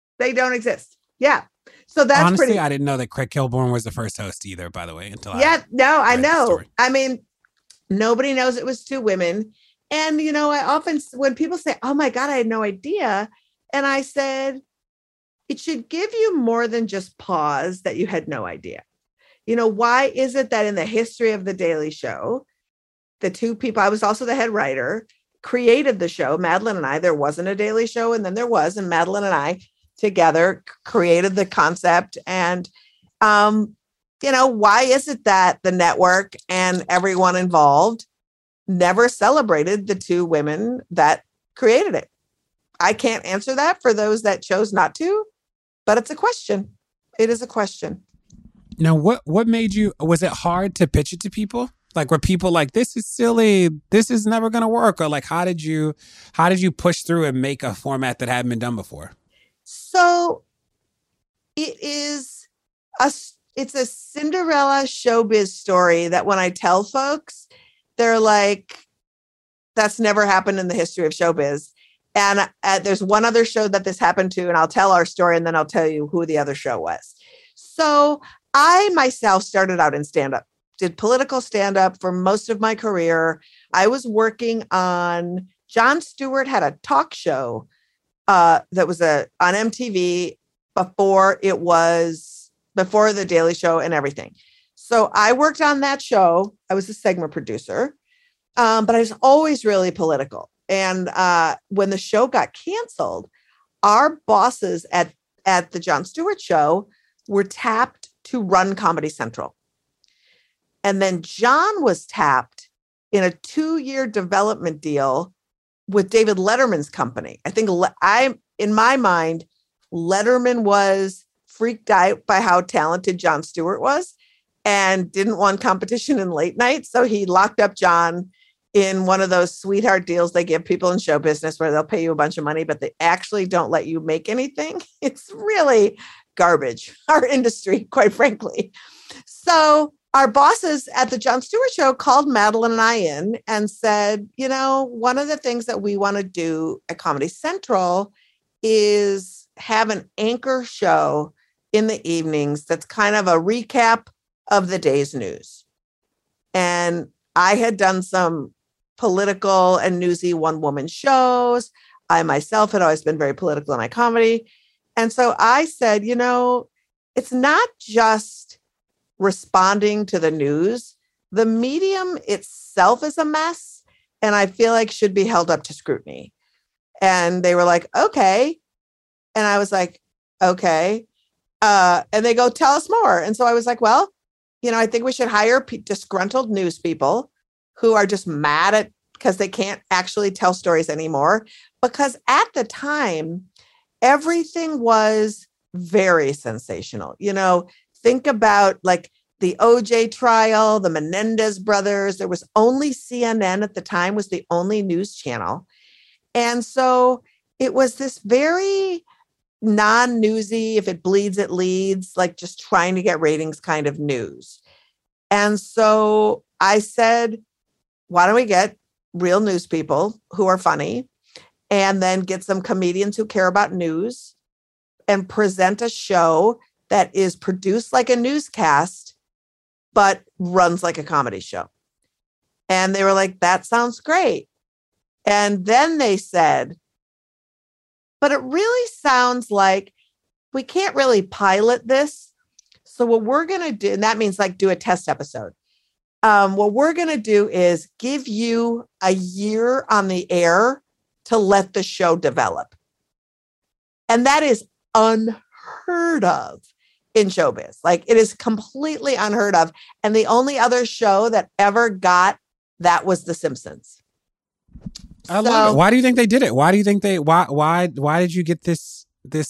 Yeah. So that's honestly, I didn't know that Craig Kilborn was the first host either, by the way, I know. I mean, nobody knows it was two women. And, I often, when people say, oh my God, I had no idea. And I said, it should give you more than just pause that you had no idea. Why is it that in the history of The Daily Show, the two people, I was also the head writer, created the show, Madeline and I, there wasn't a Daily Show. And then there was, and Madeline and I together created the concept. And, why is it that the network and everyone involved never celebrated the two women that created it? I can't answer that for those that chose not to, but it's a question. It is a question. Now, what made you, was it hard to pitch it to people? Like, were people like, this is silly, this is never going to work? Or like, how did you push through and make a format that hadn't been done before? So it's a Cinderella showbiz story that when I tell folks, they're like, that's never happened in the history of showbiz. And there's one other show that this happened to, and I'll tell our story and then I'll tell you who the other show was. So I myself started out in stand-up, did political stand-up for most of my career. I was working on, Jon Stewart had a talk show that was on MTV before The Daily Show and everything. So I worked on that show. I was a segment producer, but I was always really political. And when the show got canceled, our bosses at the Jon Stewart show were tapped to run Comedy Central. And then Jon was tapped in a 2-year development deal with David Letterman's company. I think in my mind, Letterman was freaked out by how talented Jon Stewart was and didn't want competition in late night. So he locked up Jon in one of those sweetheart deals they give people in show business where they'll pay you a bunch of money, but they actually don't let you make anything. It's really garbage, our industry, quite frankly. So our bosses at the Jon Stewart show called Madeline and I in and said, one of the things that we want to do at Comedy Central is have an anchor show in the evenings that's kind of a recap of the day's news. And I had done some political and newsy one-woman shows. I myself had always been very political in my comedy. And so I said, it's not just responding to the news. The medium itself is a mess, and I feel like should be held up to scrutiny. And they were like, okay. And I was like, okay. And they go, tell us more. And so I was like, well, I think we should hire disgruntled news people who are just mad at because they can't actually tell stories anymore. Because at the time, everything was very sensational. Think about like the OJ trial, the Menendez brothers. There was only CNN at the time was the only news channel. And so it was this very non-newsy, if it bleeds, it leads, like just trying to get ratings kind of news. And so I said, why don't we get real news people who are funny and then get some comedians who care about news and present a show that is produced like a newscast, but runs like a comedy show. And they were like, that sounds great. And then they said, but it really sounds like we can't really pilot this. So what we're going to do, and that means like do a test episode. What we're going to do is give you a year on the air to let the show develop. And that is unheard of in showbiz. Like it is completely unheard of. And the only other show that ever got that was The Simpsons. I love it. Why do you think they did it? Why do you think why did you get this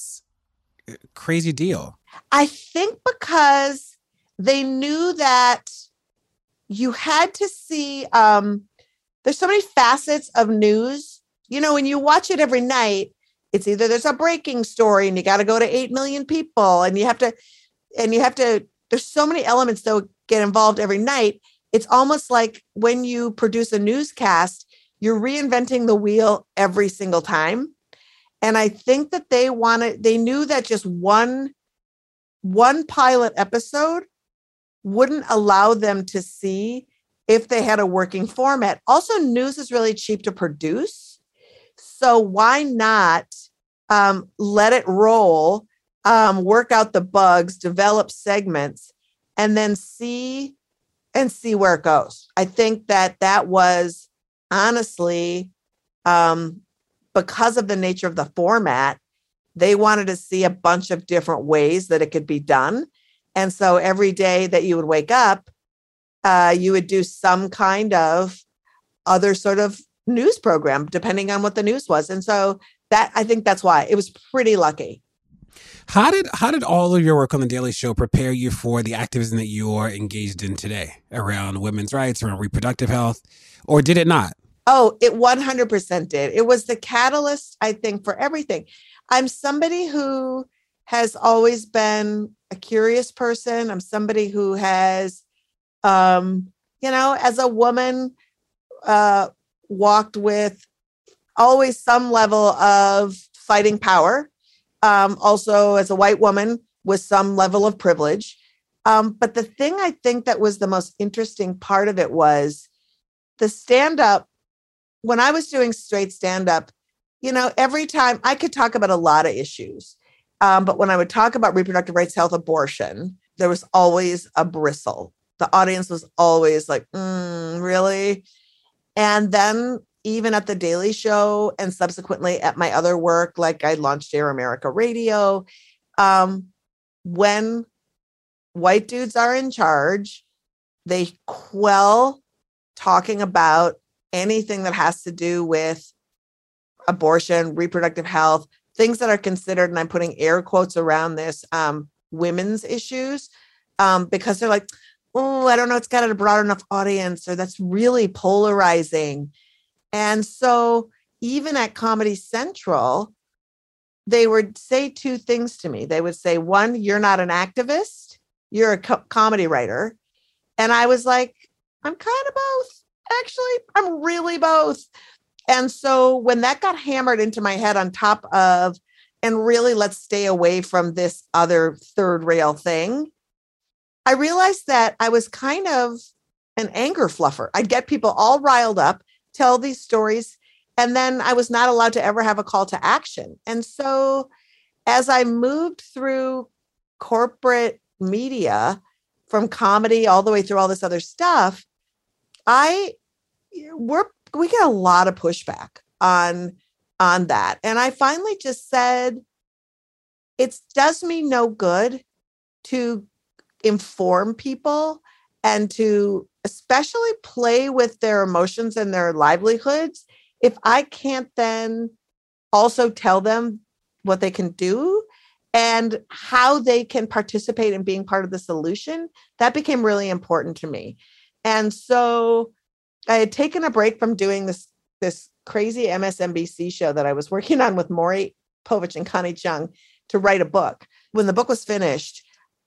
crazy deal? I think because they knew that you had to see, there's so many facets of news. When you watch it every night, it's either there's a breaking story and you got to go to 8 million people and you have to, there's so many elements that get involved every night. It's almost like when you produce a newscast, you're reinventing the wheel every single time. And I think that they knew that just one pilot episode wouldn't allow them to see if they had a working format. Also, news is really cheap to produce. So why not let it roll, work out the bugs, develop segments, and then see where it goes. I think that was honestly, because of the nature of the format, they wanted to see a bunch of different ways that it could be done. And so every day that you would wake up, you would do some kind of other sort of news program, depending on what the news was. And so I think that's why it was pretty lucky. How did all of your work on The Daily Show prepare you for the activism that you are engaged in today around women's rights, around reproductive health, or did it not? Oh, it 100% did. It was the catalyst, I think, for everything. I'm somebody who has always been a curious person. I'm somebody who has, as a woman, walked with always some level of fighting power. Also, as a white woman with some level of privilege. But the thing I think that was the most interesting part of it was the stand-up. When I was doing straight stand-up, every time I could talk about a lot of issues. But when I would talk about reproductive rights, health, abortion, there was always a bristle. The audience was always like, really? And then even at The Daily Show and subsequently at my other work, like I launched Air America Radio, when white dudes are in charge, they quell talking about anything that has to do with abortion, reproductive health, things that are considered, and I'm putting air quotes around this, women's issues, because they're like, oh, I don't know, it's got a broad enough audience, or that's really polarizing. And so even at Comedy Central, they would say two things to me. They would say, one, you're not an activist, you're a comedy writer. And I was like, I'm kind of both. Actually, I'm really both. And so when that got hammered into my head on top of and really let's stay away from this other third rail thing, I realized that I was kind of an anger fluffer. I'd get people all riled up, tell these stories, and then I was not allowed to ever have a call to action. And so as I moved through corporate media, from comedy all the way through all this other stuff, we get a lot of pushback on that. And I finally just said, it does me no good to inform people and to especially play with their emotions and their livelihoods if I can't then also tell them what they can do and how they can participate in being part of the solution. That became really important to me. And so I had taken a break from doing this crazy MSNBC show that I was working on with Maury Povich and Connie Chung to write a book. When the book was finished,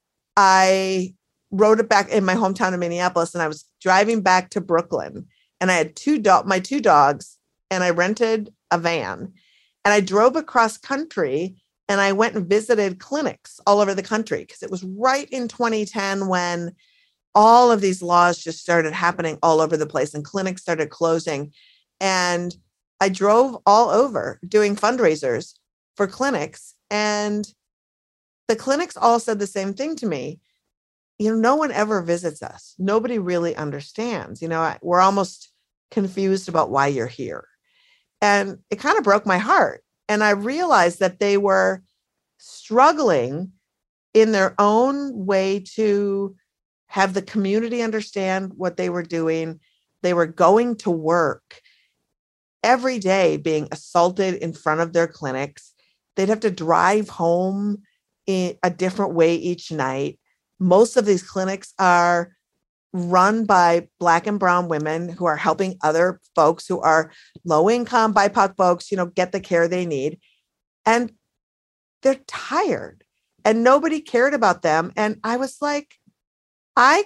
I wrote it back in my hometown of Minneapolis, and I was driving back to Brooklyn, and I had my two dogs, and I rented a van, and I drove across country, and I went and visited clinics all over the country because it was right in 2010 when all of these laws just started happening all over the place and clinics started closing. And I drove all over doing fundraisers for clinics, and the clinics all said the same thing to me. No one ever visits us. Nobody really understands. We're almost confused about why you're here. And it kind of broke my heart. And I realized that they were struggling in their own way to have the community understand what they were doing. They were going to work every day being assaulted in front of their clinics. They'd have to drive home in a different way each night. Most of these clinics are run by Black and brown women who are helping other folks who are low income, BIPOC folks, get the care they need. And they're tired and nobody cared about them. And I was like, I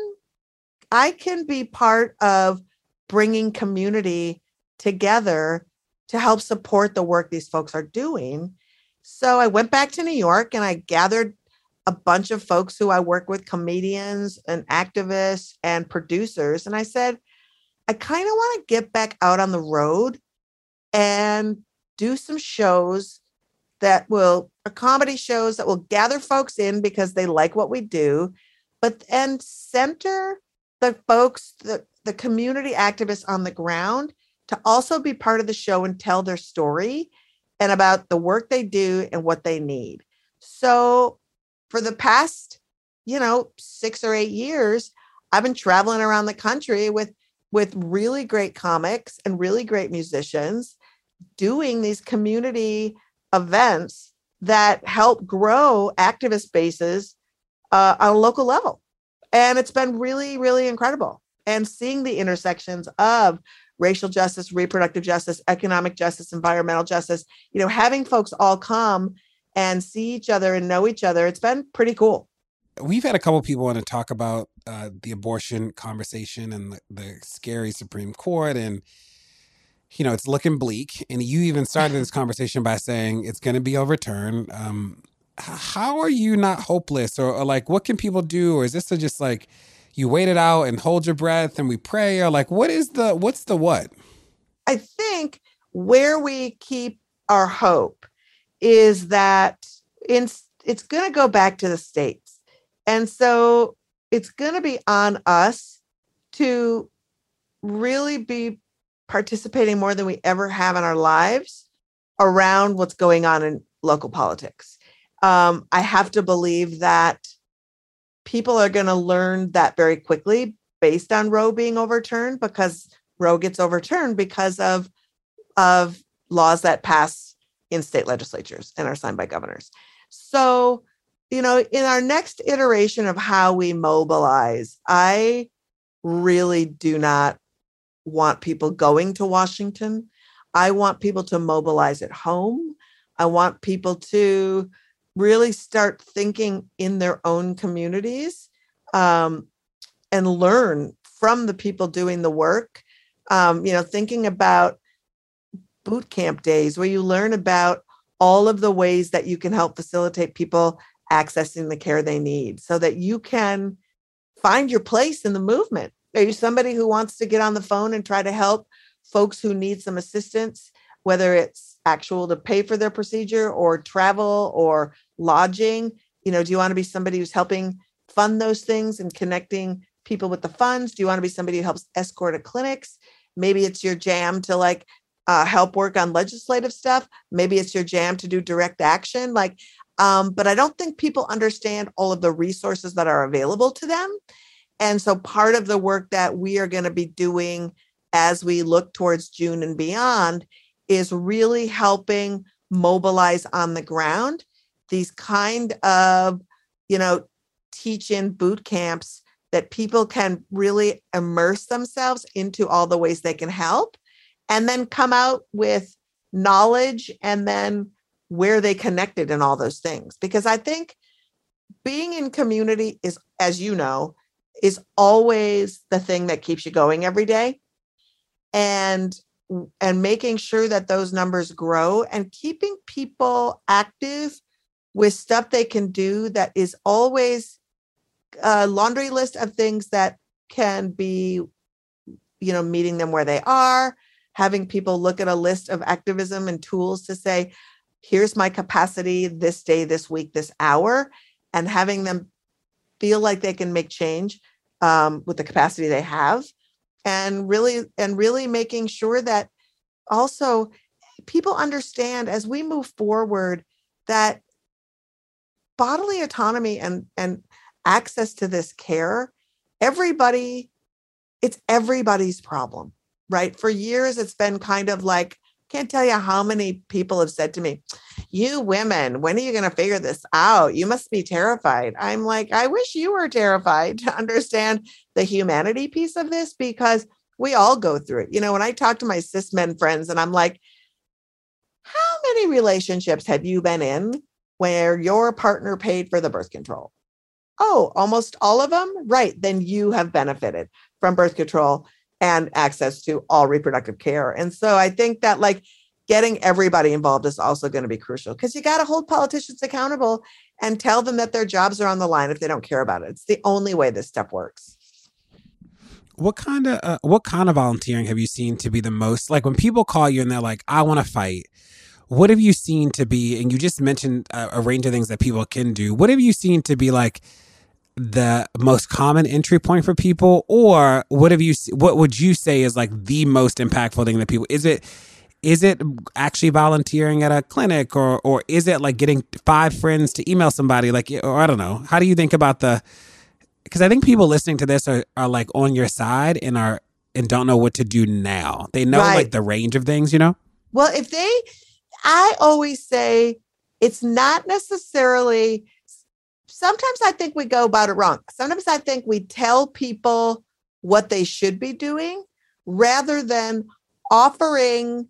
can be part of bringing community together to help support the work these folks are doing. So I went back to New York and I gathered a bunch of folks who I work with, comedians and activists and producers. And I said, I kind of want to get back out on the road and do some shows comedy shows that will gather folks in because they like what we do, and center the folks, the community activists on the ground to also be part of the show and tell their story and about the work they do and what they need. So for the past, 6 or 8 years, I've been traveling around the country with really great comics and really great musicians doing these community events that help grow activist bases on a local level. And it's been really, really incredible. And seeing the intersections of racial justice, reproductive justice, economic justice, environmental justice, having folks all come and see each other and know each other. It's been pretty cool. We've had a couple of people want to talk about the abortion conversation and the scary Supreme Court. And, it's looking bleak. And you even started this conversation by saying it's going to be overturned. How are you not hopeless? Or like, what can people do? Or is this just like you wait it out and hold your breath and we pray? Or like, what's the what? I think where we keep our hope is that it's going to go back to the states. And so it's going to be on us to really be participating more than we ever have in our lives around what's going on in local politics. I have to believe that people are going to learn that very quickly based on Roe being overturned, because Roe gets overturned because of laws that pass in state legislatures and are signed by governors. So, in our next iteration of how we mobilize, I really do not want people going to Washington. I want people to mobilize at home. I want people to really start thinking in their own communities and learn from the people doing the work. Thinking about boot camp days where you learn about all of the ways that you can help facilitate people accessing the care they need so that you can find your place in the movement. Are you somebody who wants to get on the phone and try to help folks who need some assistance, whether it's actual to pay for their procedure or travel or lodging? Do you want to be somebody who's helping fund those things and connecting people with the funds? Do you want to be somebody who helps escort to clinics? Maybe it's your jam to help work on legislative stuff. Maybe it's your jam to do direct action. But I don't think people understand all of the resources that are available to them. And so part of the work that we are going to be doing as we look towards June and beyond is really helping mobilize on the ground these kind of, teach-in boot camps that people can really immerse themselves into all the ways they can help, and then come out with knowledge and then where they connected and all those things. Because I think being in community is, as you know, is always the thing that keeps you going every day. And making sure that those numbers grow and keeping people active with stuff they can do that is always a laundry list of things that can be, meeting them where they are, having people look at a list of activism and tools to say, here's my capacity this day, this week, this hour, and having them feel like they can make change with the capacity they have. And really making sure that also people understand as we move forward that bodily autonomy and access to this care, it's everybody's problem, right? For years, it's been kind of like, can't tell you how many people have said to me, you women, when are you going to figure this out? You must be terrified. I'm like, I wish you were terrified to understand the humanity piece of this, because we all go through it. When I talk to my cis men friends and I'm like, how many relationships have you been in where your partner paid for the birth control? Oh, almost all of them? Right. Then you have benefited from birth control and access to all reproductive care. And so I think that getting everybody involved is also going to be crucial, because you got to hold politicians accountable and tell them that their jobs are on the line if they don't care about it. It's the only way this stuff works. What kind of volunteering have you seen to be the most, when people call you and they're like, I want to fight? What have you seen to be, and you just mentioned a range of things that people can do. What have you seen to be the most common entry point for people? Or what would you say is the most impactful thing that people, is it actually volunteering at a clinic, or is it getting 5 friends to email somebody, or I don't know. How do you think about because I think people listening to this are on your side and don't know what to do now. They know right. The range of things, Well, I always say it's not necessarily, sometimes I think we go about it wrong. Sometimes I think we tell people what they should be doing rather than offering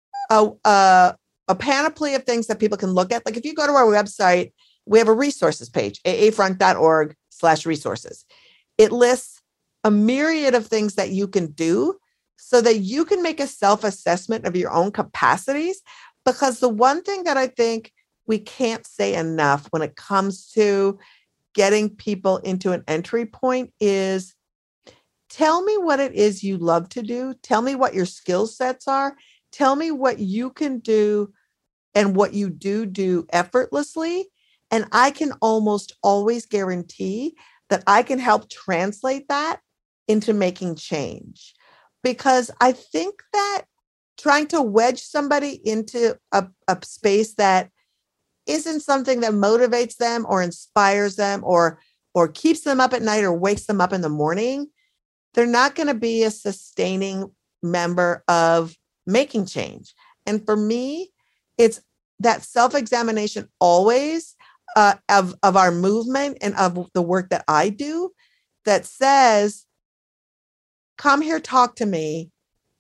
a panoply of things that people can look at. If you go to our website, we have a resources page, aafront.org/resources. It lists a myriad of things that you can do so that you can make a self-assessment of your own capacities. Because the one thing that I think we can't say enough when it comes to getting people into an entry point is, tell me what it is you love to do. Tell me what your skill sets are. Tell me what you can do and what you do effortlessly. And I can almost always guarantee that I can help translate that into making change. Because I think that trying to wedge somebody into a space that isn't something that motivates them or inspires them or keeps them up at night or wakes them up in the morning, they're not going to be a sustaining member of making change. And for me, it's that self-examination always of our movement and of the work that I do that says, come here, talk to me,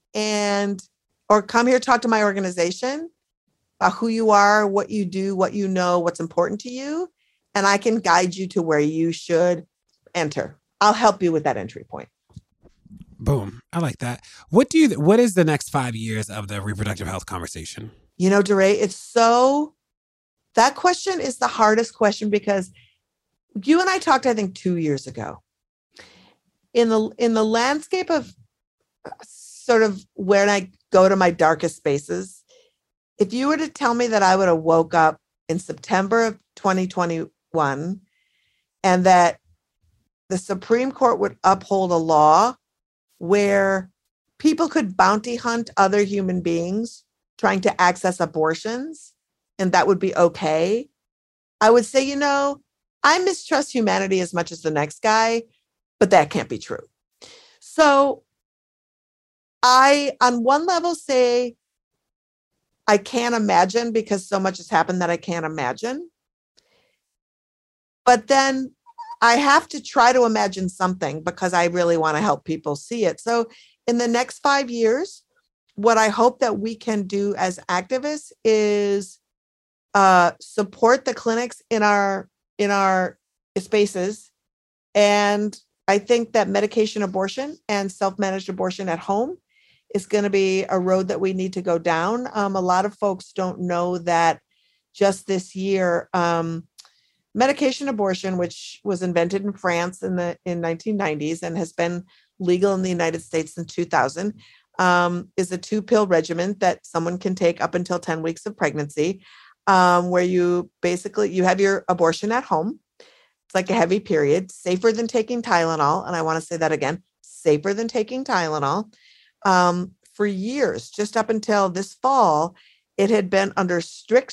or come here, talk to my organization about who you are, what you do, what you know, what's important to you. And I can guide you to where you should enter. I'll help you with that entry point. Boom. I like that. What is the next 5 years of the reproductive health conversation? DeRay, that question is the hardest question because you and I talked, I think, 2 years ago. In the landscape of sort of when I go to my darkest spaces, if you were to tell me that I would have woke up in September of 2021 and that the Supreme Court would uphold a law where people could bounty hunt other human beings trying to access abortions, and that would be okay, I would say, I mistrust humanity as much as the next guy, but that can't be true. So I, on one level, say I can't imagine because so much has happened that I can't imagine. But then I have to try to imagine something because I really want to help people see it. So in the next 5 years, what I hope that we can do as activists is support the clinics in our spaces. And I think that medication abortion and self-managed abortion at home is going to be a road that we need to go down. A lot of folks don't know that just this year, medication abortion, which was invented in France in 1990s and has been legal in the United States since 2000, is a 2-pill regimen that someone can take up until 10 weeks of pregnancy, where you have your abortion at home. It's like a heavy period, safer than taking Tylenol. And I want to say that again, safer than taking Tylenol. For years, just up until this fall, it had been under strict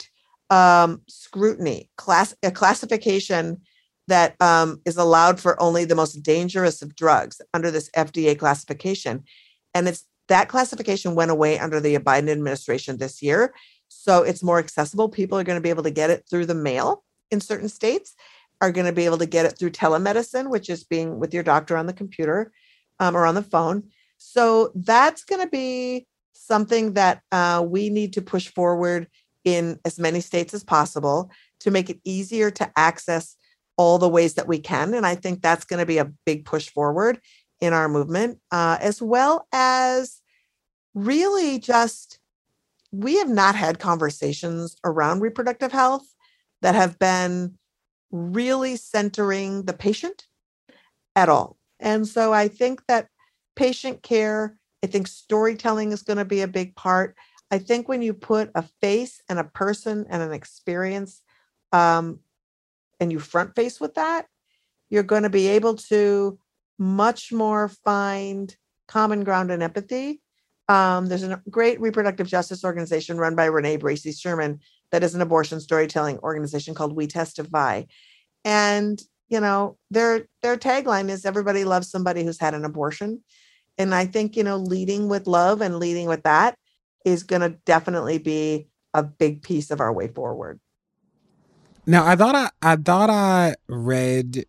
scrutiny, a classification that is allowed for only the most dangerous of drugs under this FDA classification. And that classification went away under the Biden administration this year. So it's more accessible. People are going to be able to get it through the mail in certain states, are going to be able to get it through telemedicine, which is being with your doctor on the computer or on the phone. So that's going to be something that we need to push forward in as many states as possible to make it easier to access all the ways that we can. And I think that's going to be a big push forward in our movement, as well as really just, we have not had conversations around reproductive health that have been really centering the patient at all. And so I think that patient care, I think storytelling is going to be a big part. I think when you put a face and a person and an experience and you front face with that, you're going to be able to much more find common ground and empathy. There's a great reproductive justice organization run by Renee Bracey Sherman that is an abortion storytelling organization called We Testify. And, their tagline is everybody loves somebody who's had an abortion. And I think, leading with love and leading with that is going to definitely be a big piece of our way forward. Now, I thought I read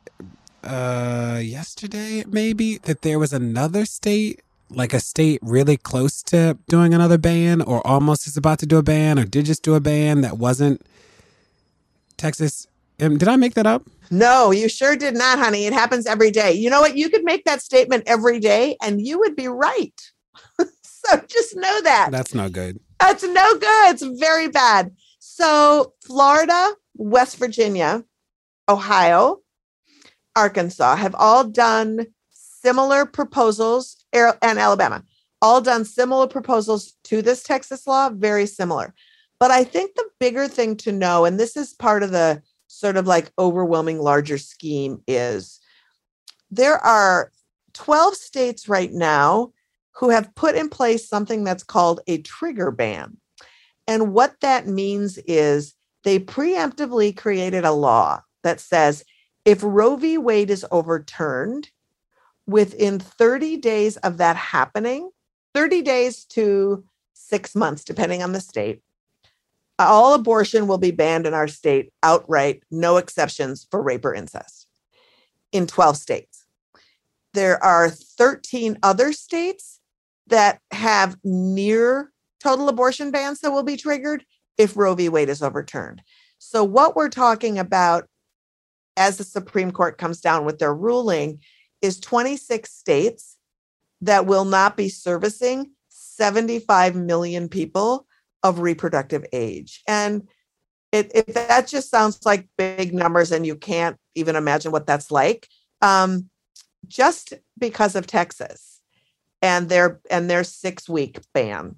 yesterday maybe that there was another state, like a state really close to doing another ban or almost is about to do a ban or did just do a ban that wasn't Texas. Did I make that up? No, you sure did not, honey. It happens every day. You know what? You could make that statement every day and you would be right. So just know that. That's no good. That's no good. It's very bad. So Florida, West Virginia, Ohio, Arkansas have all done similar proposals, and Alabama, all done similar proposals to this Texas law, very similar. But I think the bigger thing to know, and this is part of the sort of like overwhelming larger scheme, is there are 12 states right now who have put in place something that's called a trigger ban. And what that means is they preemptively created a law that says if Roe v. Wade is overturned, within 30 days of that happening, 30 days to 6 months, depending on the state, all abortion will be banned in our state outright, no exceptions for rape or incest in 12 states. There are 13 other states that have near total abortion bans that will be triggered if Roe v. Wade is overturned. So what we're talking about as the Supreme Court comes down with their ruling is 26 states that will not be servicing 75 million people of reproductive age. And if that just sounds like big numbers and you can't even imagine what that's like, just because of Texas and their 6-week ban,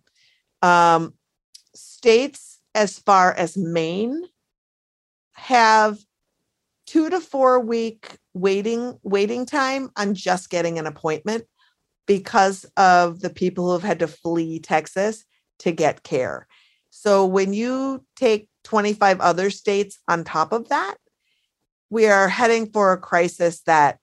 states as far as Maine have 2 to 4 week waiting time on just getting an appointment because of the people who have had to flee Texas to get care. So when you take 25 other states on top of that, we are heading for a crisis that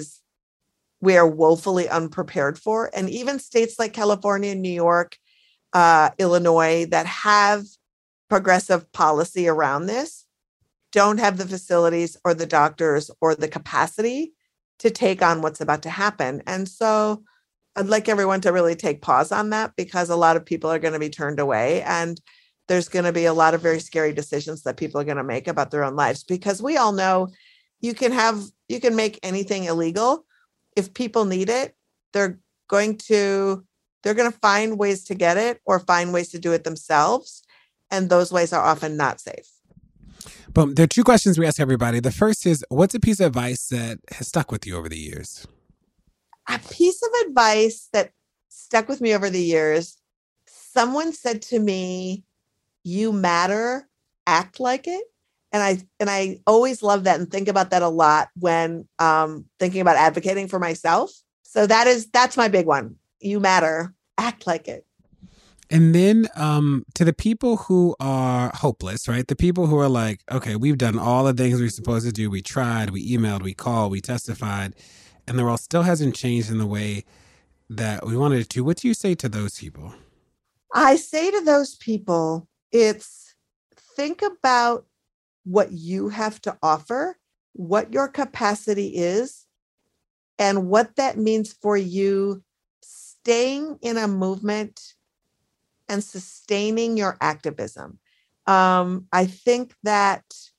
we are woefully unprepared for. And even states like California, New York, Illinois that have progressive policy around this don't have the facilities or the doctors or the capacity to take on what's about to happen. And so I'd like everyone to really take pause on that, because a lot of people are going to be turned away, and there's going to be a lot of very scary decisions that people are going to make about their own lives, because we all know you can make anything illegal. If people need it, they're going to find ways to get it or find ways to do it themselves. And those ways are often not safe. But there are 2 questions we ask everybody. The first is, what's a piece of advice that has stuck with you over the years? A piece of advice that stuck with me over the years, someone said to me, "You matter, act like it." And I always love that and think about that a lot when thinking about advocating for myself. So that's my big one. You matter, act like it. And then to the people who are hopeless, right? The people who are like, okay, we've done all the things we're supposed to do. We tried, we emailed, we called, we testified, and the world still hasn't changed in the way that we wanted it to. What do you say to those people? I say to those people, think about what you have to offer, what your capacity is, and what that means for you staying in a movement and sustaining your activism. I think that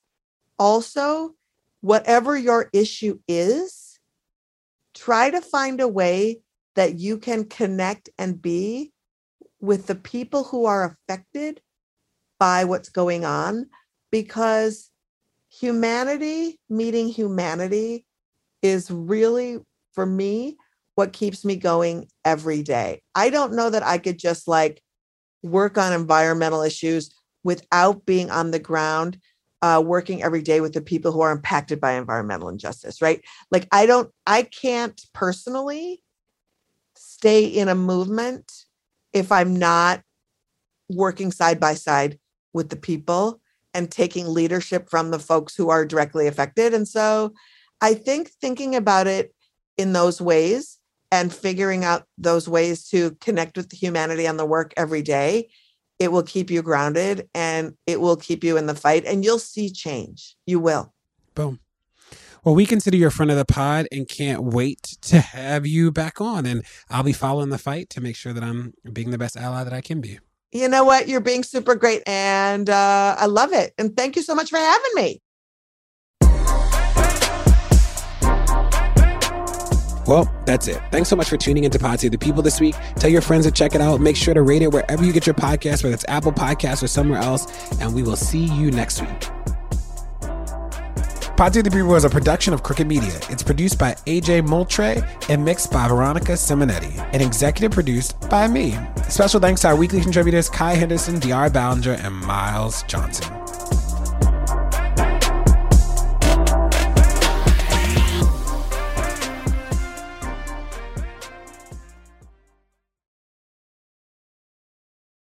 also, whatever your issue is, try to find a way that you can connect and be with the people who are affected by what's going on, because humanity meeting humanity is really, for me, what keeps me going every day. I don't know that I could just work on environmental issues without being on the ground, working every day with the people who are impacted by environmental injustice, right? I can't personally stay in a movement if I'm not working side by side with the people and taking leadership from the folks who are directly affected. And so I think thinking about it in those ways and figuring out those ways to connect with the humanity on the work every day, it will keep you grounded and it will keep you in the fight, and you'll see change. You will. Boom. Well, we consider you a friend of the pod and can't wait to have you back on. And I'll be following the fight to make sure that I'm being the best ally that I can be. You know what? You're being super great. And I love it. And thank you so much for having me. Well, that's it. Thanks so much for tuning into Pod Save the People this week. Tell your friends to check it out. Make sure to rate it wherever you get your podcast, whether it's Apple Podcasts or somewhere else. And we will see you next week. Pod Save the People is a production of Crooked Media. It's produced by AJ Moultrie and mixed by Veronica Simonetti and executive produced by me. Special thanks to our weekly contributors, Kai Henderson, DR Ballinger, and Miles Johnson.